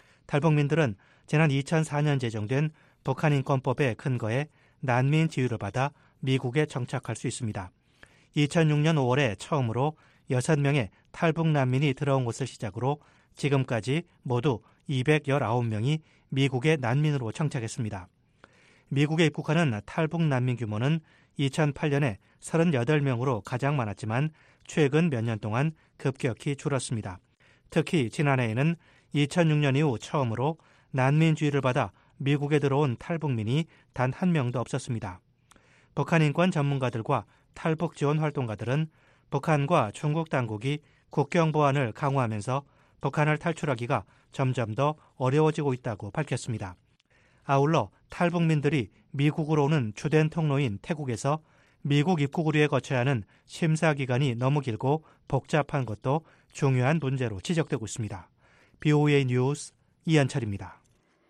탈북민들은 지난 이천사 년 제정된 북한인권법에 근거해 난민 지위를 받아 미국에 정착할 수 있습니다. 이천육 년 오월에 처음으로 여섯 명의 탈북 난민이 들어온 것을 시작으로 지금까지 모두 이백십구 명이 미국의 난민으로 정착했습니다. 미국에 입국하는 탈북 난민 규모는 이천팔 년에 삼십팔 명으로 가장 많았지만 최근 몇 년 동안 급격히 줄었습니다. 특히 지난해에는 이천육 년 이후 처음으로 난민주의를 받아 미국에 들어온 탈북민이 단 한 명도 없었습니다. 북한 인권 전문가들과 탈북 지원 활동가들은 북한과 중국 당국이 국경 보안을 강화하면서 북한을 탈출하기가 점점 더 어려워지고 있다고 밝혔습니다. 아울러 탈북민들이 미국으로 오는 주된 통로인 태국에서 미국 입국을 위해 거쳐야 하는 심사 기간이 너무 길고 복잡한 것도 중요한 문제로 지적되고 있습니다. 브이오에이 뉴스 이현철입니다.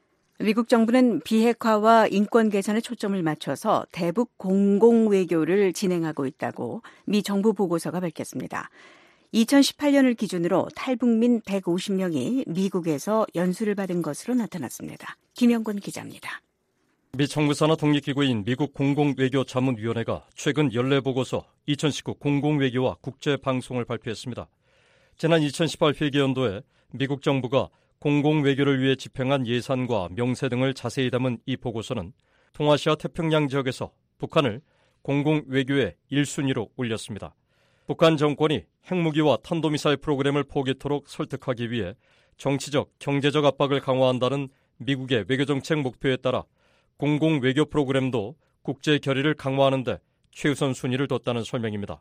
미국 정부는 비핵화와 인권 개선에 초점을 맞춰서 대북 공공외교를 진행하고 있다고 미 정부 보고서가 밝혔습니다. 이천십팔 년을 기준으로 탈북민 백오십 명이 미국에서 연수를 받은 것으로 나타났습니다. 김영권 기자입니다. 미 정부산하 독립기구인 미국 공공외교자문위원회가 최근 연례보고서 이천십구 공공외교와 국제방송을 발표했습니다. 지난 이천십팔 회계연도에 미국 정부가 공공외교를 위해 집행한 예산과 명세 등을 자세히 담은 이 보고서는 동아시아 태평양 지역에서 북한을 공공외교의 일 순위로 올렸습니다. 북한 정권이 핵무기와 탄도미사일 프로그램을 포기토록 설득하기 위해 정치적, 경제적 압박을 강화한다는 미국의 외교정책 목표에 따라 공공외교 프로그램도 국제 결의를 강화하는 데 최우선 순위를 뒀다는 설명입니다.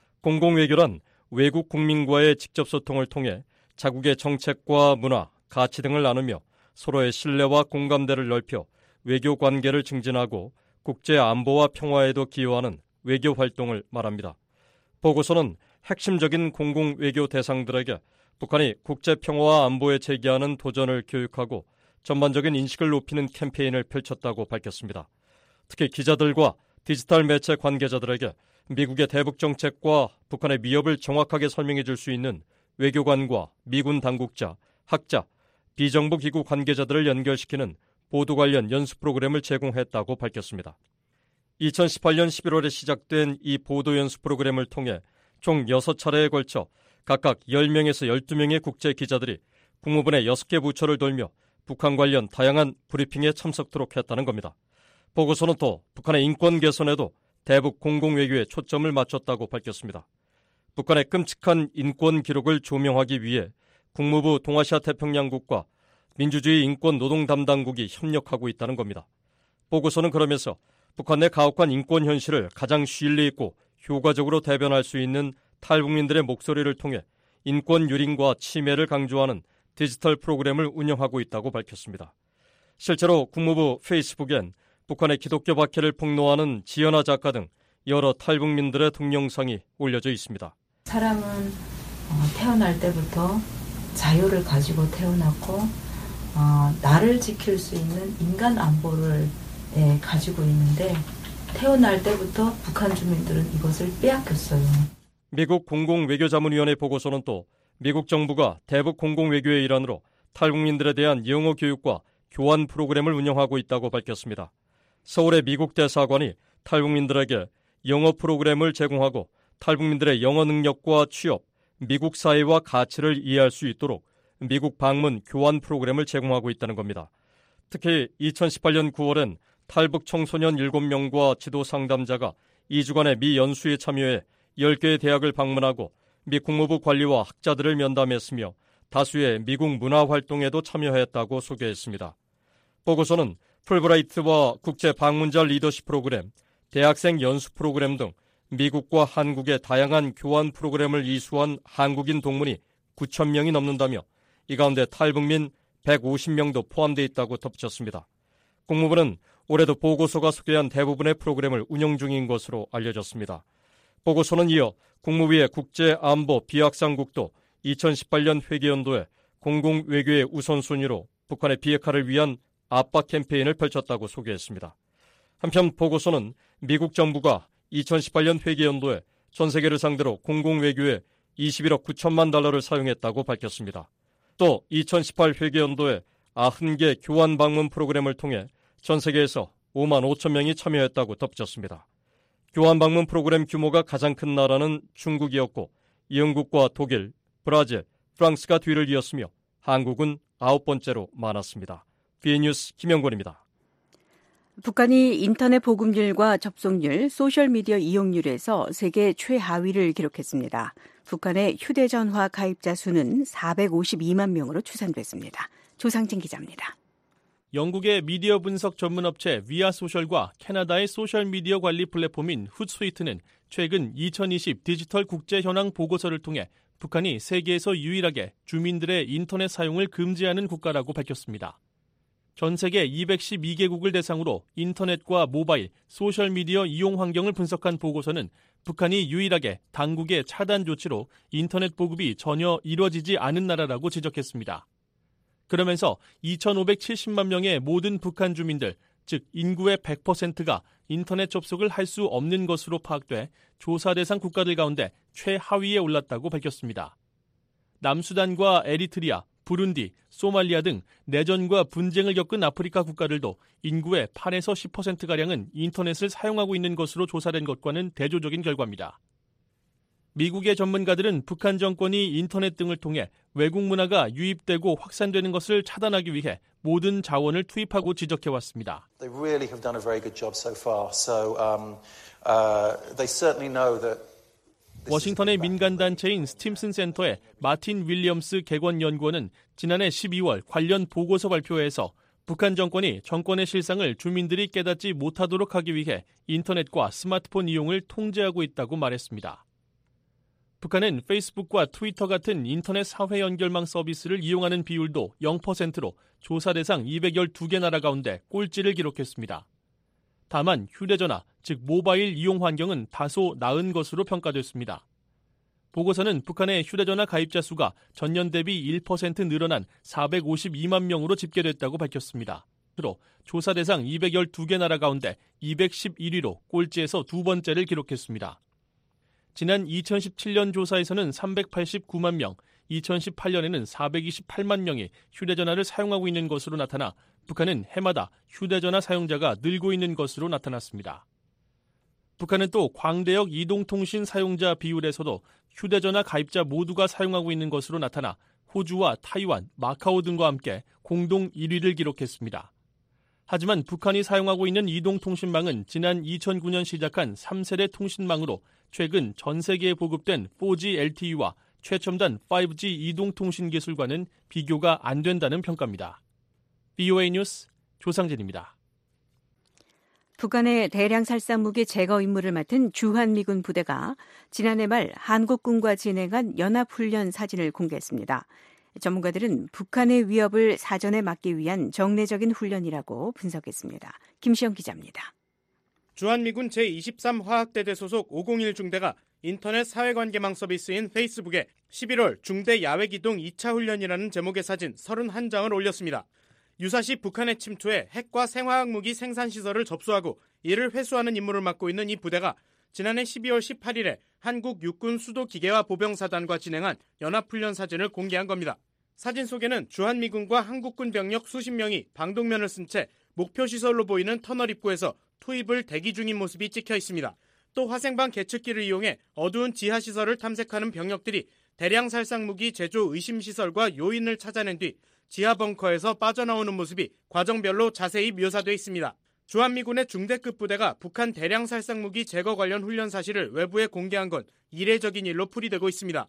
공공외교란 외국 국민과의 직접 소통을 통해 자국의 정책과 문화, 가치 등을 나누며 서로의 신뢰와 공감대를 넓혀 외교 관계를 증진하고 국제 안보와 평화에도 기여하는 외교 활동을 말합니다. 보고서는 핵심적인 공공외교 대상들에게 북한이 국제 평화와 안보에 제기하는 도전을 교육하고 전반적인 인식을 높이는 캠페인을 펼쳤다고 밝혔습니다. 특히 기자들과 디지털 매체 관계자들에게 미국의 대북 정책과 북한의 위협을 정확하게 설명해 줄 수 있는 외교관과 미군 당국자, 학자, 비정부 기구 관계자들을 연결시키는 보도 관련 연수 프로그램을 제공했다고 밝혔습니다. 이천십팔 년 십일월에 시작된 이 보도 연수 프로그램을 통해 총 여섯 차례에 걸쳐 각각 열 명에서 열두 명의 국제 기자들이 국무부의 여섯 개 부처를 돌며 북한 관련 다양한 브리핑에 참석토록 했다는 겁니다. 보고서는 또 북한의 인권 개선에도 대북 공공외교에 초점을 맞췄다고 밝혔습니다. 북한의 끔찍한 인권 기록을 조명하기 위해 국무부 동아시아 태평양국과 민주주의 인권 노동 담당국이 협력하고 있다는 겁니다. 보고서는 그러면서 북한 내 가혹한 인권 현실을 가장 신뢰 있고 효과적으로 대변할 수 있는 탈북민들의 목소리를 통해 인권 유린과 침해를 강조하는 디지털 프로그램을 운영하고 있다고 밝혔습니다. 실제로 국무부 페이스북엔 북한의 기독교 박해를 폭로하는 지연아 작가 등 여러 탈북민들의 동영상이 올려져 있습니다. 사람은 태어날 때부터 자유를 가지고 태어났고 어, 나를 지킬 수 있는 인간 안보를 예, 가지고 있는데 태어날 때부터 북한 주민들은 이것을 빼앗겼어요. 미국 공공외교자문위원회 보고서는 또 미국 정부가 대북 공공외교의 일환으로 탈북민들에 대한 영어 교육과 교환 프로그램을 운영하고 있다고 밝혔습니다. 서울의 미국 대사관이 탈북민들에게 영어 프로그램을 제공하고 탈북민들의 영어 능력과 취업, 미국 사회와 가치를 이해할 수 있도록 미국 방문 교환 프로그램을 제공하고 있다는 겁니다. 특히 이천십팔 년 구월엔 탈북 청소년 일곱 명과 지도 상담자가 이 주간의 미 연수에 참여해 열 개의 대학을 방문하고 미 국무부 관리와 학자들을 면담했으며 다수의 미국 문화 활동에도 참여했다고 소개했습니다. 보고서는 풀브라이트와 국제 방문자 리더십 프로그램, 대학생 연수 프로그램 등 미국과 한국의 다양한 교환 프로그램을 이수한 한국인 동문이 구천 명이 넘는다며 이 가운데 탈북민 백오십 명도 포함되어 있다고 덧붙였습니다. 국무부는 올해도 보고서가 소개한 대부분의 프로그램을 운영 중인 것으로 알려졌습니다. 보고서는 이어 국무부의 국제안보 비확산국도 이천십팔 년 회계연도에 공공외교의 우선순위로 북한의 비핵화를 위한 압박 캠페인을 펼쳤다고 소개했습니다. 한편 보고서는 미국 정부가 이천십팔 년 회계연도에 전 세계를 상대로 공공외교에 이십일억 구천만 달러를 사용했다고 밝혔습니다. 또 이천십팔 회계연도에 구십 개 교환 방문 프로그램을 통해 전 세계에서 오만 오천 명이 참여했다고 덧붙였습니다. 교환 방문 프로그램 규모가 가장 큰 나라는 중국이었고 영국과 독일, 브라질, 프랑스가 뒤를 이었으며 한국은 아홉 번째로 많았습니다. 비엔뉴스 김영권입니다. 북한이 인터넷 보급률과 접속률, 소셜미디어 이용률에서 세계 최하위를 기록했습니다. 북한의 휴대전화 가입자 수는 사백오십이만 명으로 추산됐습니다. 조상진 기자입니다. 영국의 미디어 분석 전문업체 위아소셜과 캐나다의 소셜미디어 관리 플랫폼인 훗스위트는 최근 이천이십 디지털 국제 현황 보고서를 통해 북한이 세계에서 유일하게 주민들의 인터넷 사용을 금지하는 국가라고 밝혔습니다. 전 세계 이백십이 개국을 대상으로 인터넷과 모바일, 소셜미디어 이용 환경을 분석한 보고서는 북한이 유일하게 당국의 차단 조치로 인터넷 보급이 전혀 이뤄지지 않은 나라라고 지적했습니다. 그러면서 이천오백칠십만 명의 모든 북한 주민들, 즉 인구의 백 퍼센트가 인터넷 접속을 할 수 없는 것으로 파악돼 조사 대상 국가들 가운데 최하위에 올랐다고 밝혔습니다. 남수단과 에리트리아, 부룬디, 소말리아 등 내전과 분쟁을 겪은 아프리카 국가들도 인구의 팔에서 십 퍼센트가량은 인터넷을 사용하고 있는 것으로 조사된 것과는 대조적인 결과입니다. 미국의 전문가들은 북한 정권이 인터넷 등을 통해 외국 문화가 유입되고 확산되는 것을 차단하기 위해 모든 자원을 투입하고 지적해왔습니다. They really have done a very good job so far. So um, uh, they certainly know that. 워싱턴의 민간단체인 스팀슨 센터의 마틴 윌리엄스 객원연구원은 지난해 십이월 관련 보고서 발표에서 북한 정권이 정권의 실상을 주민들이 깨닫지 못하도록 하기 위해 인터넷과 스마트폰 이용을 통제하고 있다고 말했습니다. 북한은 페이스북과 트위터 같은 인터넷 사회 연결망 서비스를 이용하는 비율도 영 퍼센트로 조사 대상 이백십이 개 나라 가운데 꼴찌를 기록했습니다. 다만 휴대전화, 즉 모바일 이용 환경은 다소 나은 것으로 평가됐습니다. 보고서는 북한의 휴대전화 가입자 수가 전년 대비 일 퍼센트 늘어난 사백오십이만 명으로 집계됐다고 밝혔습니다. 로 조사 대상 이백십이 개 나라 가운데 이백십일 위로 꼴찌에서 두 번째를 기록했습니다. 지난 이천십칠 년 조사에서는 삼백팔십구만 명, 이천십팔 년에는 사백이십팔만 명이 휴대전화를 사용하고 있는 것으로 나타나 북한은 해마다 휴대전화 사용자가 늘고 있는 것으로 나타났습니다. 북한은 또 광대역 이동통신 사용자 비율에서도 휴대전화 가입자 모두가 사용하고 있는 것으로 나타나 호주와 타이완, 마카오 등과 함께 공동 일 위를 기록했습니다. 하지만 북한이 사용하고 있는 이동통신망은 지난 이천구 년 시작한 삼 세대 통신망으로 최근 전 세계에 보급된 포지 엘티이와 최첨단 파이브지 이동통신 기술과는 비교가 안 된다는 평가입니다. 비오에이 뉴스 조상진입니다. 북한의 대량 살상무기 제거 임무를 맡은 주한미군 부대가 지난해 말 한국군과 진행한 연합훈련 사진을 공개했습니다. 전문가들은 북한의 위협을 사전에 막기 위한 정례적인 훈련이라고 분석했습니다. 김시영 기자입니다. 주한미군 제이십삼 화학대대 소속 오공일 중대가 인터넷 사회관계망 서비스인 페이스북에 십일월 중대 야외기동 이 차 훈련이라는 제목의 사진 서른한 장을 올렸습니다. 유사시 북한의 침투에 핵과 생화학 무기 생산시설을 접수하고 이를 회수하는 임무를 맡고 있는 이 부대가 지난해 십이월 십팔일에 한국 육군 수도기계화 보병사단과 진행한 연합훈련 사진을 공개한 겁니다. 사진 속에는 주한미군과 한국군 병력 수십 명이 방독면을 쓴 채 목표시설로 보이는 터널 입구에서 투입을 대기 중인 모습이 찍혀 있습니다. 또 화생방 계측기를 이용해 어두운 지하시설을 탐색하는 병력들이 대량 살상무기 제조 의심시설과 요인을 찾아낸 뒤 지하 벙커에서 빠져나오는 모습이 과정별로 자세히 묘사되어 있습니다. 주한미군의 중대급 부대가 북한 대량 살상무기 제거 관련 훈련 사실을 외부에 공개한 건 이례적인 일로 풀이되고 있습니다.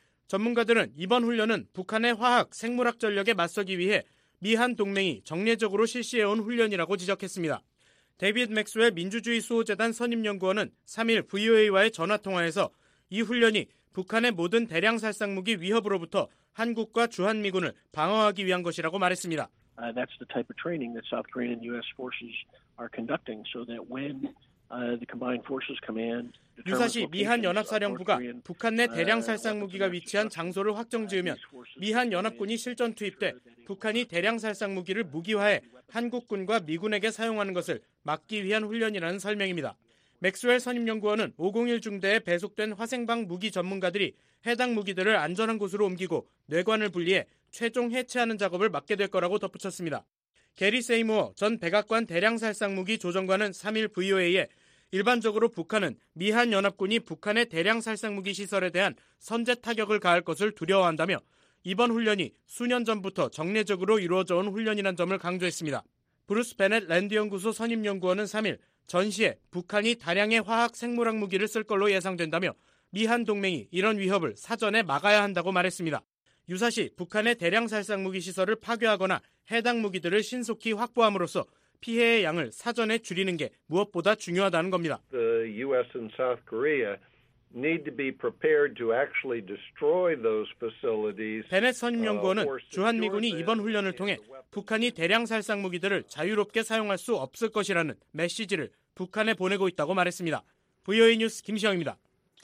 전문가들은 이번 훈련은 북한의 화학, 생물학 전력에 맞서기 위해 미한 동맹이 정례적으로 실시해온 훈련이라고 지적했습니다. 데이비드 맥스웰 민주주의 수호재단 선임연구원은 삼 일 브이오에이와의 전화통화에서 이 훈련이 북한의 모든 대량 살상무기 위협으로부터 한국과 주한미군을 방어하기 위한 것이라고 말했습니다. Uh, that's the type of training that South Korean and U S forces are conducting so that when uh, the combined forces command 유사시 미한 연합사령부가 북한 내 대량 살상 무기가 위치한 장소를 확정지으면 미한 연합군이 실전 투입돼 북한이 대량 살상 무기를 무기화해 한국군과 미군에게 사용하는 것을 막기 위한 훈련이라는 설명입니다. 맥스웰 선임연구원은 오공일 중대에 배속된 화생방 무기 전문가들이 해당 무기들을 안전한 곳으로 옮기고 뇌관을 분리해 최종 해체하는 작업을 맡게 될 거라고 덧붙였습니다. 게리 세이무어 전 백악관 대량살상무기 조정관은 삼 일 브이오에이에 일반적으로 북한은 미한 연합군이 북한의 대량살상무기 시설에 대한 선제 타격을 가할 것을 두려워한다며 이번 훈련이 수년 전부터 정례적으로 이루어져 온 훈련이라는 점을 강조했습니다. 브루스 베넷 랜드연구소 선임연구원은 삼 일 전시에 북한이 다량의 화학 생물학 무기를 쓸 걸로 예상된다며 미한 동맹이 이런 위협을 사전에 막아야 한다고 말했습니다. 유사시 북한의 대량 살상 무기 시설을 파괴하거나 해당 무기들을 신속히 확보함으로써 피해의 양을 사전에 줄이는 게 무엇보다 중요하다는 겁니다. The U S and South Korea need to be prepared to actually destroy those facilities. 베넷 선임연구원은 주한미군이 이번 훈련을 통해 북한이 대량 살상 무기들을 자유롭게 사용할 수 없을 것이라는 메시지를 북한에 보내고 있다고 말했습니다. 브이오에이 뉴스 김시영입니다.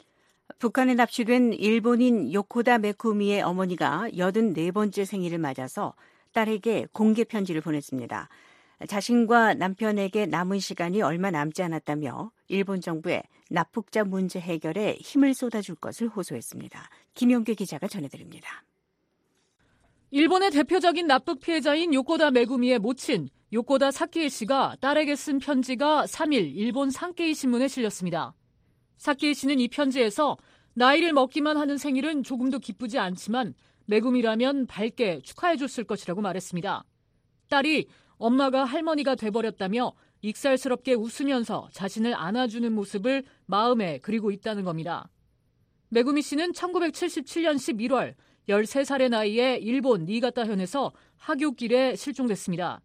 북한에 납치된 일본인 요코다 메쿠미의 어머니가 여든네 번째 생일을 맞아서 딸에게 공개 편지를 보냈습니다. 자신과 남편에게 남은 시간이 얼마 남지 않았다며 일본 정부에 납북자 문제 해결에 힘을 쏟아줄 것을 호소했습니다. 김용규 기자가 전해드립니다. 일본의 대표적인 납북 피해자인 요코다 메구미의 모친 요코다 사키에 씨가 딸에게 쓴 편지가 삼 일 일본 산케이 신문에 실렸습니다. 사키에 씨는 이 편지에서 나이를 먹기만 하는 생일은 조금도 기쁘지 않지만 메구미라면 밝게 축하해줬을 것이라고 말했습니다. 딸이 엄마가 할머니가 돼버렸다며 익살스럽게 웃으면서 자신을 안아주는 모습을 마음에 그리고 있다는 겁니다. 메구미 씨는 천구백칠십칠 년 십일월 열세 살의 나이에 일본 니가타현에서 하굣길에 실종됐습니다.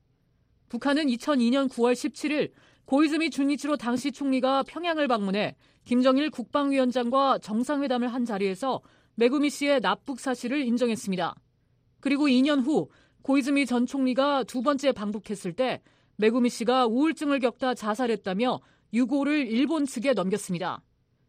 북한은 이천이 년 구월 십칠일 고이즈미 준이치로 당시 총리가 평양을 방문해 김정일 국방위원장과 정상회담을 한 자리에서 메구미 씨의 납북 사실을 인정했습니다. 그리고 이 년 후 고이즈미 전 총리가 두 번째 방북했을 때 메구미 씨가 우울증을 겪다 자살했다며 유골을 일본 측에 넘겼습니다.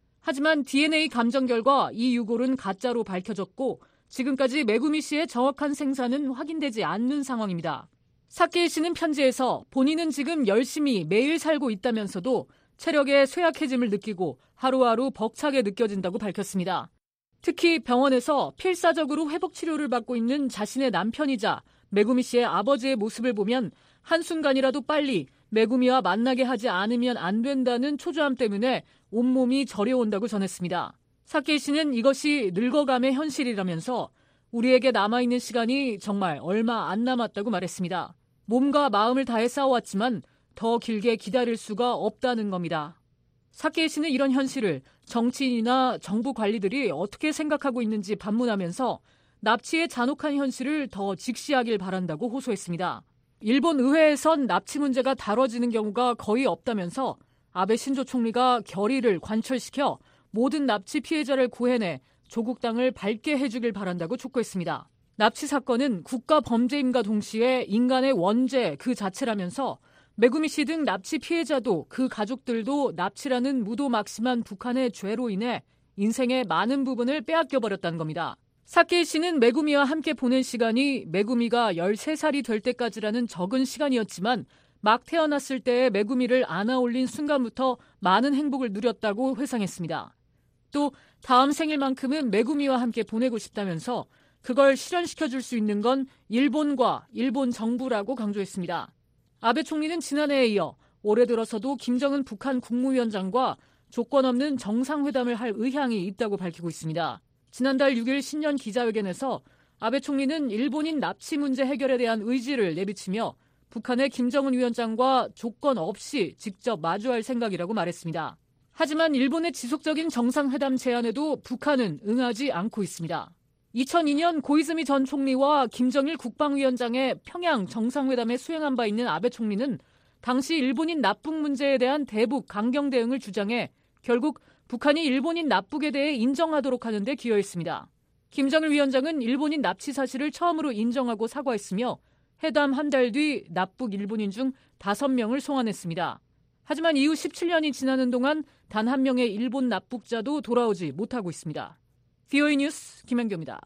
하지만 디엔에이 감정 결과 이 유골은 가짜로 밝혀졌고 지금까지 메구미 씨의 정확한 생사는 확인되지 않는 상황입니다. 사케이 씨는 편지에서 본인은 지금 열심히 매일 살고 있다면서도 체력의 쇠약해짐을 느끼고 하루하루 벅차게 느껴진다고 밝혔습니다. 특히 병원에서 필사적으로 회복 치료를 받고 있는 자신의 남편이자 메구미 씨의 아버지의 모습을 보면 한순간이라도 빨리 메구미와 만나게 하지 않으면 안 된다는 초조함 때문에 온몸이 저려온다고 전했습니다. 사케이 씨는 이것이 늙어감의 현실이라면서 우리에게 남아있는 시간이 정말 얼마 안 남았다고 말했습니다. 몸과 마음을 다해 싸워왔지만 더 길게 기다릴 수가 없다는 겁니다. 사케이 씨는 이런 현실을 정치인이나 정부 관리들이 어떻게 생각하고 있는지 반문하면서 납치의 잔혹한 현실을 더 직시하길 바란다고 호소했습니다. 일본 의회에선 납치 문제가 다뤄지는 경우가 거의 없다면서 아베 신조 총리가 결의를 관철시켜 모든 납치 피해자를 구해내 조국 땅을 밝게 해주길 바란다고 촉구했습니다. 납치 사건은 국가 범죄임과 동시에 인간의 원죄 그 자체라면서 메구미 씨 등 납치 피해자도 그 가족들도 납치라는 무도막심한 북한의 죄로 인해 인생의 많은 부분을 빼앗겨버렸다는 겁니다. 사케이 씨는 메구미와 함께 보낸 시간이 메구미가 열세 살이 될 때까지라는 적은 시간이었지만 막 태어났을 때의 메구미를 안아올린 순간부터 많은 행복을 누렸다고 회상했습니다. 또 다음 생일만큼은 메구미와 함께 보내고 싶다면서 그걸 실현시켜줄 수 있는 건 일본과 일본 정부라고 강조했습니다. 아베 총리는 지난해에 이어 올해 들어서도 김정은 북한 국무위원장과 조건 없는 정상회담을 할 의향이 있다고 밝히고 있습니다. 지난달 육 일 신년 기자회견에서 아베 총리는 일본인 납치 문제 해결에 대한 의지를 내비치며 북한의 김정은 위원장과 조건 없이 직접 마주할 생각이라고 말했습니다. 하지만 일본의 지속적인 정상회담 제안에도 북한은 응하지 않고 있습니다. 이천이 년 고이즈미 전 총리와 김정일 국방위원장의 평양 정상회담에 수행한 바 있는 아베 총리는 당시 일본인 납북 문제에 대한 대북 강경 대응을 주장해 결국 북한이 일본인 납북에 대해 인정하도록 하는 데 기여했습니다. 김정일 위원장은 일본인 납치 사실을 처음으로 인정하고 사과했으며 회담 한 달 뒤 납북 일본인 중 다섯 명을 송환했습니다. 하지만 이후 십칠 년이 지나는 동안 단 한 명의 일본 납북자도 돌아오지 못하고 있습니다. 브이오에이 뉴스 김현교입니다.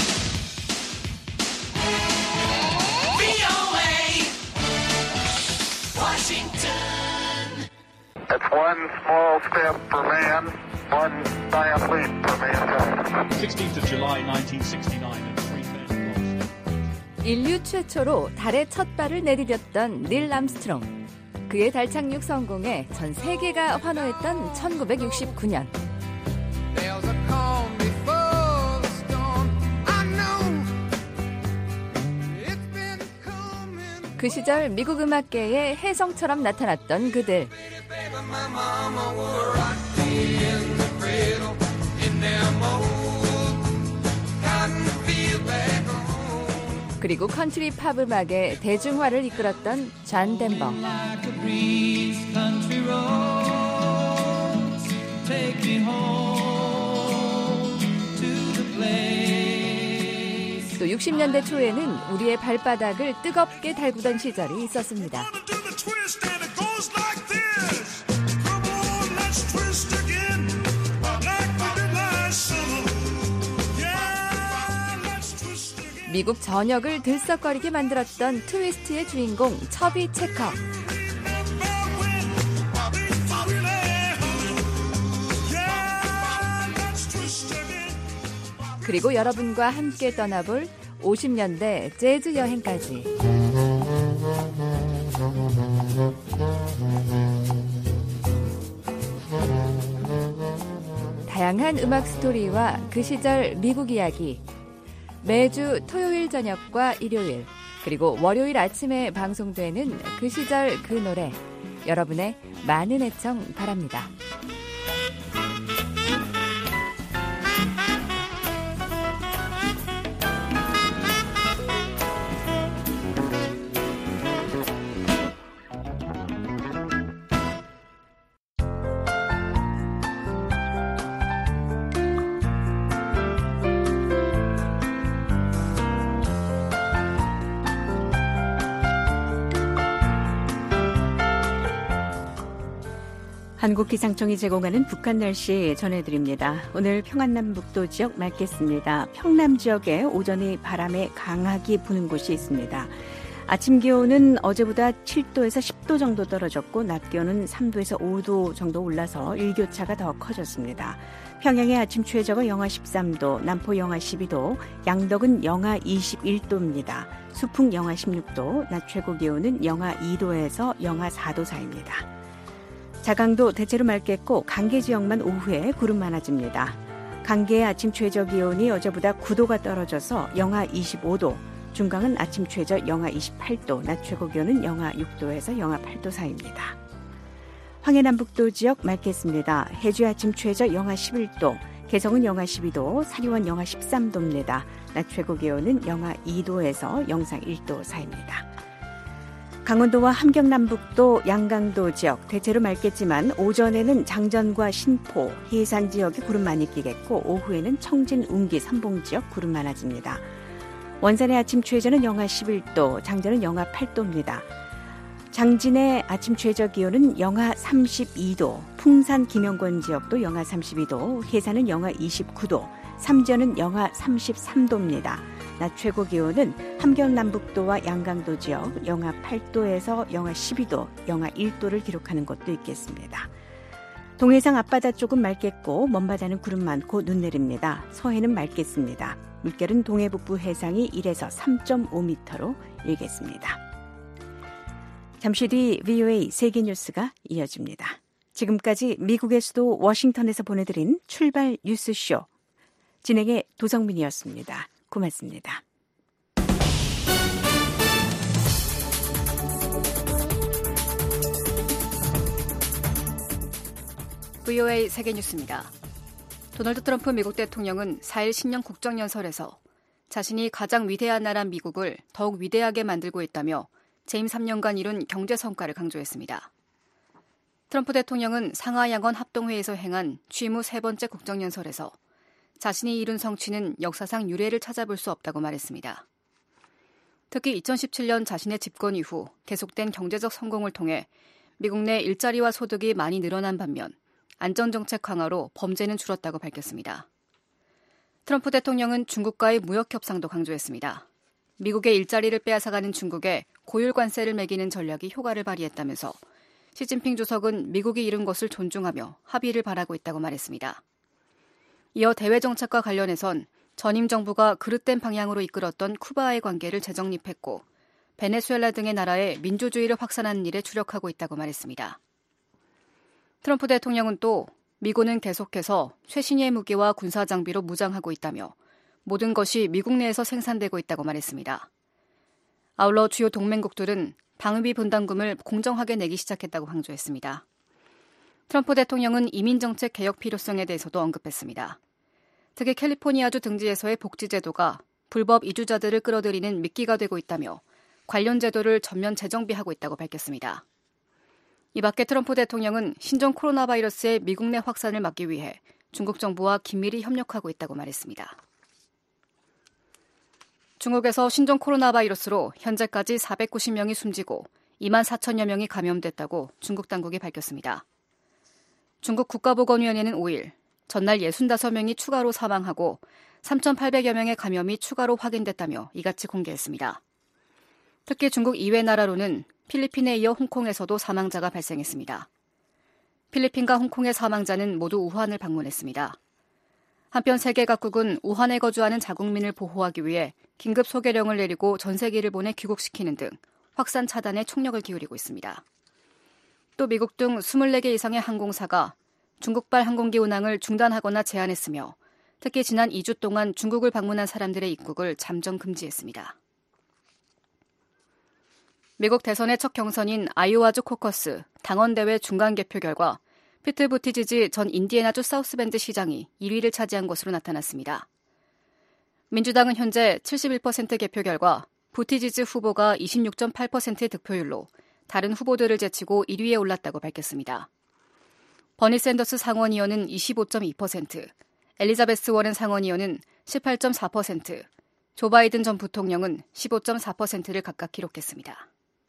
It's one small step for man, one giant leap for mankind. sixteenth of July nineteen sixty-nine at three thousand. 인류 최초로 달에 첫 발을 내디뎠던 닐 암스트롱. 그의 달 착륙 성공에 전 세계가 환호했던 천구백육십구 년. 그 시절 미국 음악계에 혜성처럼 나타났던 그들. 그리고 컨트리 팝 음악의 대중화를 이끌었던 존 덴버. 또 육십 년대 초에는 우리의 발바닥을 뜨겁게 달구던 시절이 있었습니다. 미국 전역을 들썩거리게 만들었던 트위스트의 주인공 처비 체커. 그리고 여러분과 함께 떠나볼 오십 년대 재즈 여행까지. 다양한 음악 스토리와 그 시절 미국 이야기. 매주 토요일 저녁과 일요일, 그리고 월요일 아침에 방송되는 그 시절 그 노래. 여러분의 많은 애청 바랍니다. 한국기상청이 제공하는 북한 날씨 전해드립니다. 오늘 평안남북도 지역 맑겠습니다. 평남 지역에 오전에 바람에 강하게 부는 곳이 있습니다. 아침 기온은 어제보다 칠 도에서 십 도 정도 떨어졌고 낮 기온은 삼 도에서 오 도 정도 올라서 일교차가 더 커졌습니다. 평양의 아침 최저가 영하 십삼 도, 남포 영하 십이 도, 양덕은 영하 이십일 도입니다. 수풍 영하 십육 도, 낮 최고 기온은 영하 이 도에서 영하 사 도 사이입니다. 자강도 대체로 맑겠고 강계 지역만 오후에 구름 많아집니다. 강계의 아침 최저 기온이 어제보다 구 도가 떨어져서 영하 이십오 도, 중강은 아침 최저 영하 이십팔 도, 낮 최고 기온은 영하 육 도에서 영하 팔 도 사이입니다. 황해남북도 지역 맑겠습니다. 해주 아침 최저 영하 십일 도, 개성은 영하 십이 도, 사리원 영하 십삼 도입니다. 낮 최고 기온은 영하 이 도에서 영상 일 도 사이입니다. 강원도와 함경남북도, 양강도 지역 대체로 맑겠지만 오전에는 장전과 신포, 해산 지역에 구름 많이 끼겠고 오후에는 청진, 운기, 삼봉 지역 구름 많아집니다. 원산의 아침 최저는 영하 십일 도, 장전은 영하 팔 도입니다. 장진의 아침 최저 기온은 영하 삼십이 도, 풍산, 김영권 지역도 영하 삼십이 도, 해산은 영하 이십구 도, 삼전은 영하 삼십삼 도입니다. 낮 최고 기온은 함경남북도와 양강도 지역 영하 팔 도에서 영하 십이 도, 영하 일 도를 기록하는 곳도 있겠습니다. 동해상 앞바다 쪽은 맑겠고 먼바다는 구름 많고 눈 내립니다. 서해는 맑겠습니다. 물결은 동해 북부 해상이 일에서 삼 점 오 미터로 일겠습니다. 잠시 뒤 브이오에이 세계뉴스가 이어집니다. 지금까지 미국의 수도 워싱턴에서 보내드린 출발 뉴스쇼. 진행의 도성민이었습니다. 고맙습니다. 브이오에이 세계뉴스입니다. 도널드 트럼프 미국 대통령은 사 일 신년 국정연설에서 자신이 가장 위대한 나라 미국을 더욱 위대하게 만들고 있다며 재임 삼 년간 이룬 경제 성과를 강조했습니다. 트럼프 대통령은 상하양원 합동회의에서 행한 취임 후 세 번째 국정연설에서 자신이 이룬 성취는 역사상 유례를 찾아볼 수 없다고 말했습니다. 특히 이천십칠 년 자신의 집권 이후 계속된 경제적 성공을 통해 미국 내 일자리와 소득이 많이 늘어난 반면 안전정책 강화로 범죄는 줄었다고 밝혔습니다. 트럼프 대통령은 중국과의 무역 협상도 강조했습니다. 미국의 일자리를 빼앗아가는 중국에 고율 관세를 매기는 전략이 효과를 발휘했다면서 시진핑 주석은 미국이 이룬 것을 존중하며 합의를 바라고 있다고 말했습니다. 이어 대외 정책과 관련해선 전임 정부가 그릇된 방향으로 이끌었던 쿠바와의 관계를 재정립했고 베네수엘라 등의 나라에 민주주의를 확산하는 일에 주력하고 있다고 말했습니다. 트럼프 대통령은 또 미군은 계속해서 최신의 무기와 군사 장비로 무장하고 있다며 모든 것이 미국 내에서 생산되고 있다고 말했습니다. 아울러 주요 동맹국들은 방위비 분담금을 공정하게 내기 시작했다고 강조했습니다. 트럼프 대통령은 이민정책 개혁 필요성에 대해서도 언급했습니다. 특히 캘리포니아주 등지에서의 복지제도가 불법 이주자들을 끌어들이는 미끼가 되고 있다며 관련 제도를 전면 재정비하고 있다고 밝혔습니다. 이 밖에 트럼프 대통령은 신종 코로나 바이러스의 미국 내 확산을 막기 위해 중국 정부와 긴밀히 협력하고 있다고 말했습니다. 중국에서 신종 코로나 바이러스로 현재까지 사백구십 명이 숨지고 이만 사천여 명이 감염됐다고 중국 당국이 밝혔습니다. 중국 국가보건위원회는 오 일 전날 육십오 명이 추가로 사망하고 삼천팔백여 명의 감염이 추가로 확인됐다며 이같이 공개했습니다. 특히 중국 이외 나라로는 필리핀에 이어 홍콩에서도 사망자가 발생했습니다. 필리핀과 홍콩의 사망자는 모두 우한을 방문했습니다. 한편 세계 각국은 우한에 거주하는 자국민을 보호하기 위해 긴급 소개령을 내리고 전세기를 보내 귀국시키는 등 확산 차단에 총력을 기울이고 있습니다. 또 미국 등 이십사 개 이상의 항공사가 중국발 항공기 운항을 중단하거나 제한했으며 특히 지난 이 주 동안 중국을 방문한 사람들의 입국을 잠정 금지했습니다. 미국 대선의 첫 경선인 아이오와주 코커스 당원대회 중간 개표 결과 피트 부티지지 전 인디애나주 사우스밴드 시장이 일 위를 차지한 것으로 나타났습니다. 민주당은 현재 칠십일 퍼센트 개표 결과 부티지지 후보가 이십육 점 팔 퍼센트의 득표율로 다른 후보들을 제치고 일 위에 올랐다고 밝혔습니다. 버니 샌더스 상원의원은 이십오 점 이 퍼센트, 엘리자베스 워렌 상원의원은 십팔 점 사 퍼센트, 조 바이든 전 부통령은 십오 점 사 퍼센트를 각각 기록했습니다.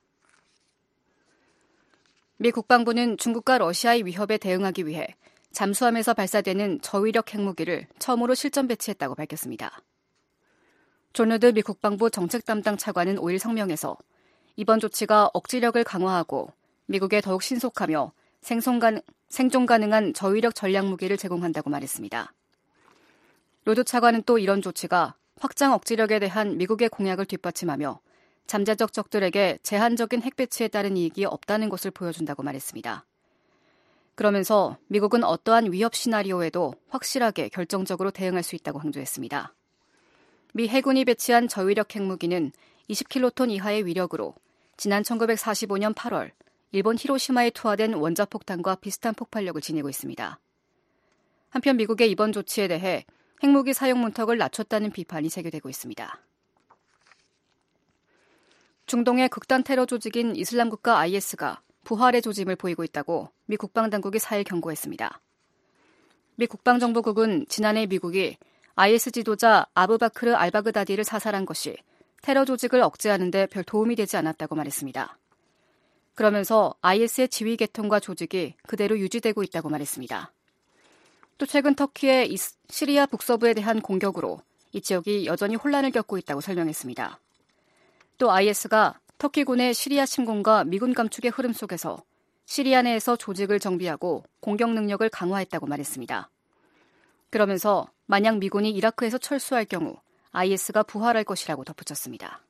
미 국방부는 중국과 러시아의 위협에 대응하기 위해 잠수함에서 발사되는 저위력 핵무기를 처음으로 실전 배치했다고 밝혔습니다. 존 루드 미 국방부 정책 담당 차관은 오 일 성명에서 이번 조치가 억지력을 강화하고 미국에 더욱 신속하며 생존, 가능, 생존 가능한 저위력 전략 무기를 제공한다고 말했습니다. 로드 차관은 또 이런 조치가 확장 억지력에 대한 미국의 공약을 뒷받침하며 잠재적 적들에게 제한적인 핵 배치에 따른 이익이 없다는 것을 보여준다고 말했습니다. 그러면서 미국은 어떠한 위협 시나리오에도 확실하게 결정적으로 대응할 수 있다고 강조했습니다. 미 해군이 배치한 저위력 핵무기는 이십 킬로톤 이하의 위력으로 지난 천구백사십오 년 팔월 일본 히로시마에 투하된 원자폭탄과 비슷한 폭발력을 지니고 있습니다. 한편 미국의 이번 조치에 대해 핵무기 사용 문턱을 낮췄다는 비판이 제기되고 있습니다. 중동의 극단 테러 조직인 이슬람국가 아이에스가 부활의 조짐을 보이고 있다고 미 국방당국이 사 일 경고했습니다. 미 국방정보국은 지난해 미국이 아이에스 지도자 아부바크르 알바그다디를 사살한 것이 테러 조직을 억제하는 데 별 도움이 되지 않았다고 말했습니다. 그러면서 아이에스의 지휘 계통과 조직이 그대로 유지되고 있다고 말했습니다. 또 최근 터키의 시리아 북서부에 대한 공격으로 이 지역이 여전히 혼란을 겪고 있다고 설명했습니다. 또 아이에스가 터키군의 시리아 침공과 미군 감축의 흐름 속에서 시리아 내에서 조직을 정비하고 공격 능력을 강화했다고 말했습니다. 그러면서 만약 미군이 이라크에서 철수할 경우 아이에스가 부활할 것이라고 덧붙였습니다.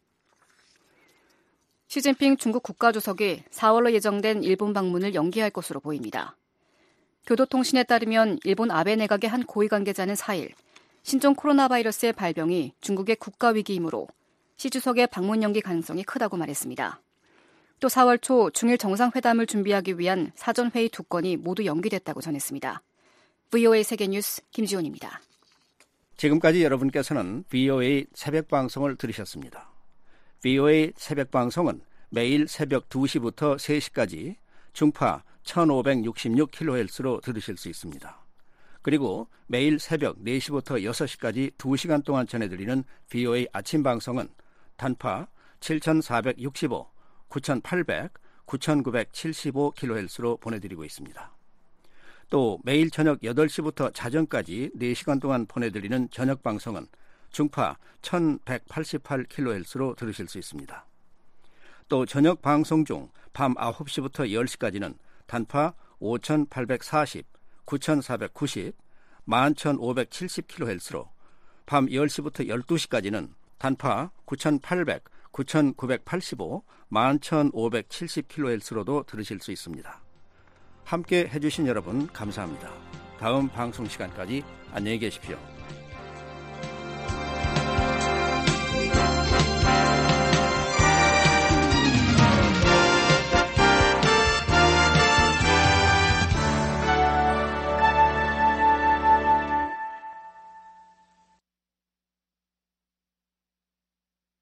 시진핑 중국 국가주석이 사월로 예정된 일본 방문을 연기할 것으로 보입니다. 교도통신에 따르면 일본 아베 내각의 한 고위 관계자는 사 일 신종 코로나 바이러스의 발병이 중국의 국가위기이므로 시 주석의 방문 연기 가능성이 크다고 말했습니다. 또 사월 초 중일 정상회담을 준비하기 위한 사전회의 두 건이 모두 연기됐다고 전했습니다. 브이오에이 세계뉴스 김지훈입니다. 지금까지 여러분께서는 브이오에이 새벽방송을 들으셨습니다. 브이오에이 새벽방송은 매일 새벽 두 시부터 세 시까지 중파 천오백육십육 킬로헤르츠로 들으실 수 있습니다. 그리고 매일 새벽 네 시부터 여섯 시까지 두 시간 동안 전해드리는 브이오에이 아침방송은 단파 칠천사백육십오, 구천팔백, 구천구백칠십오 킬로헤르츠로 보내드리고 있습니다. 또 매일 저녁 여덟 시부터 자정까지 네 시간 동안 보내드리는 저녁방송은 중파 천백팔십팔 킬로헤르츠로 들으실 수 있습니다. 또 저녁 방송 중 밤 아홉 시부터 열 시까지는 단파 오천팔백사십, 구천사백구십, 만 천오백칠십 킬로헤르츠로 밤 열 시부터 열두 시까지는 단파 구천팔백, 구천구백팔십오, 만 천오백칠십 킬로헤르츠로도 들으실 수 있습니다. 함께 해주신 여러분 감사합니다. 다음 방송 시간까지 안녕히 계십시오.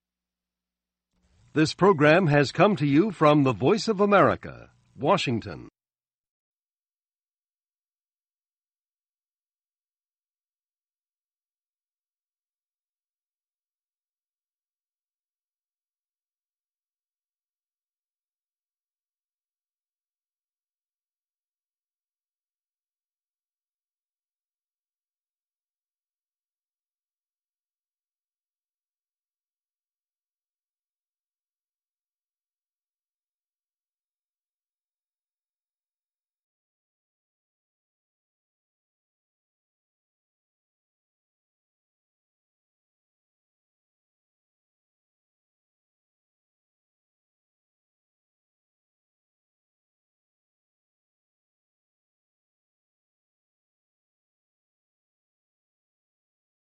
This program has come to you from the Voice of America, Washington.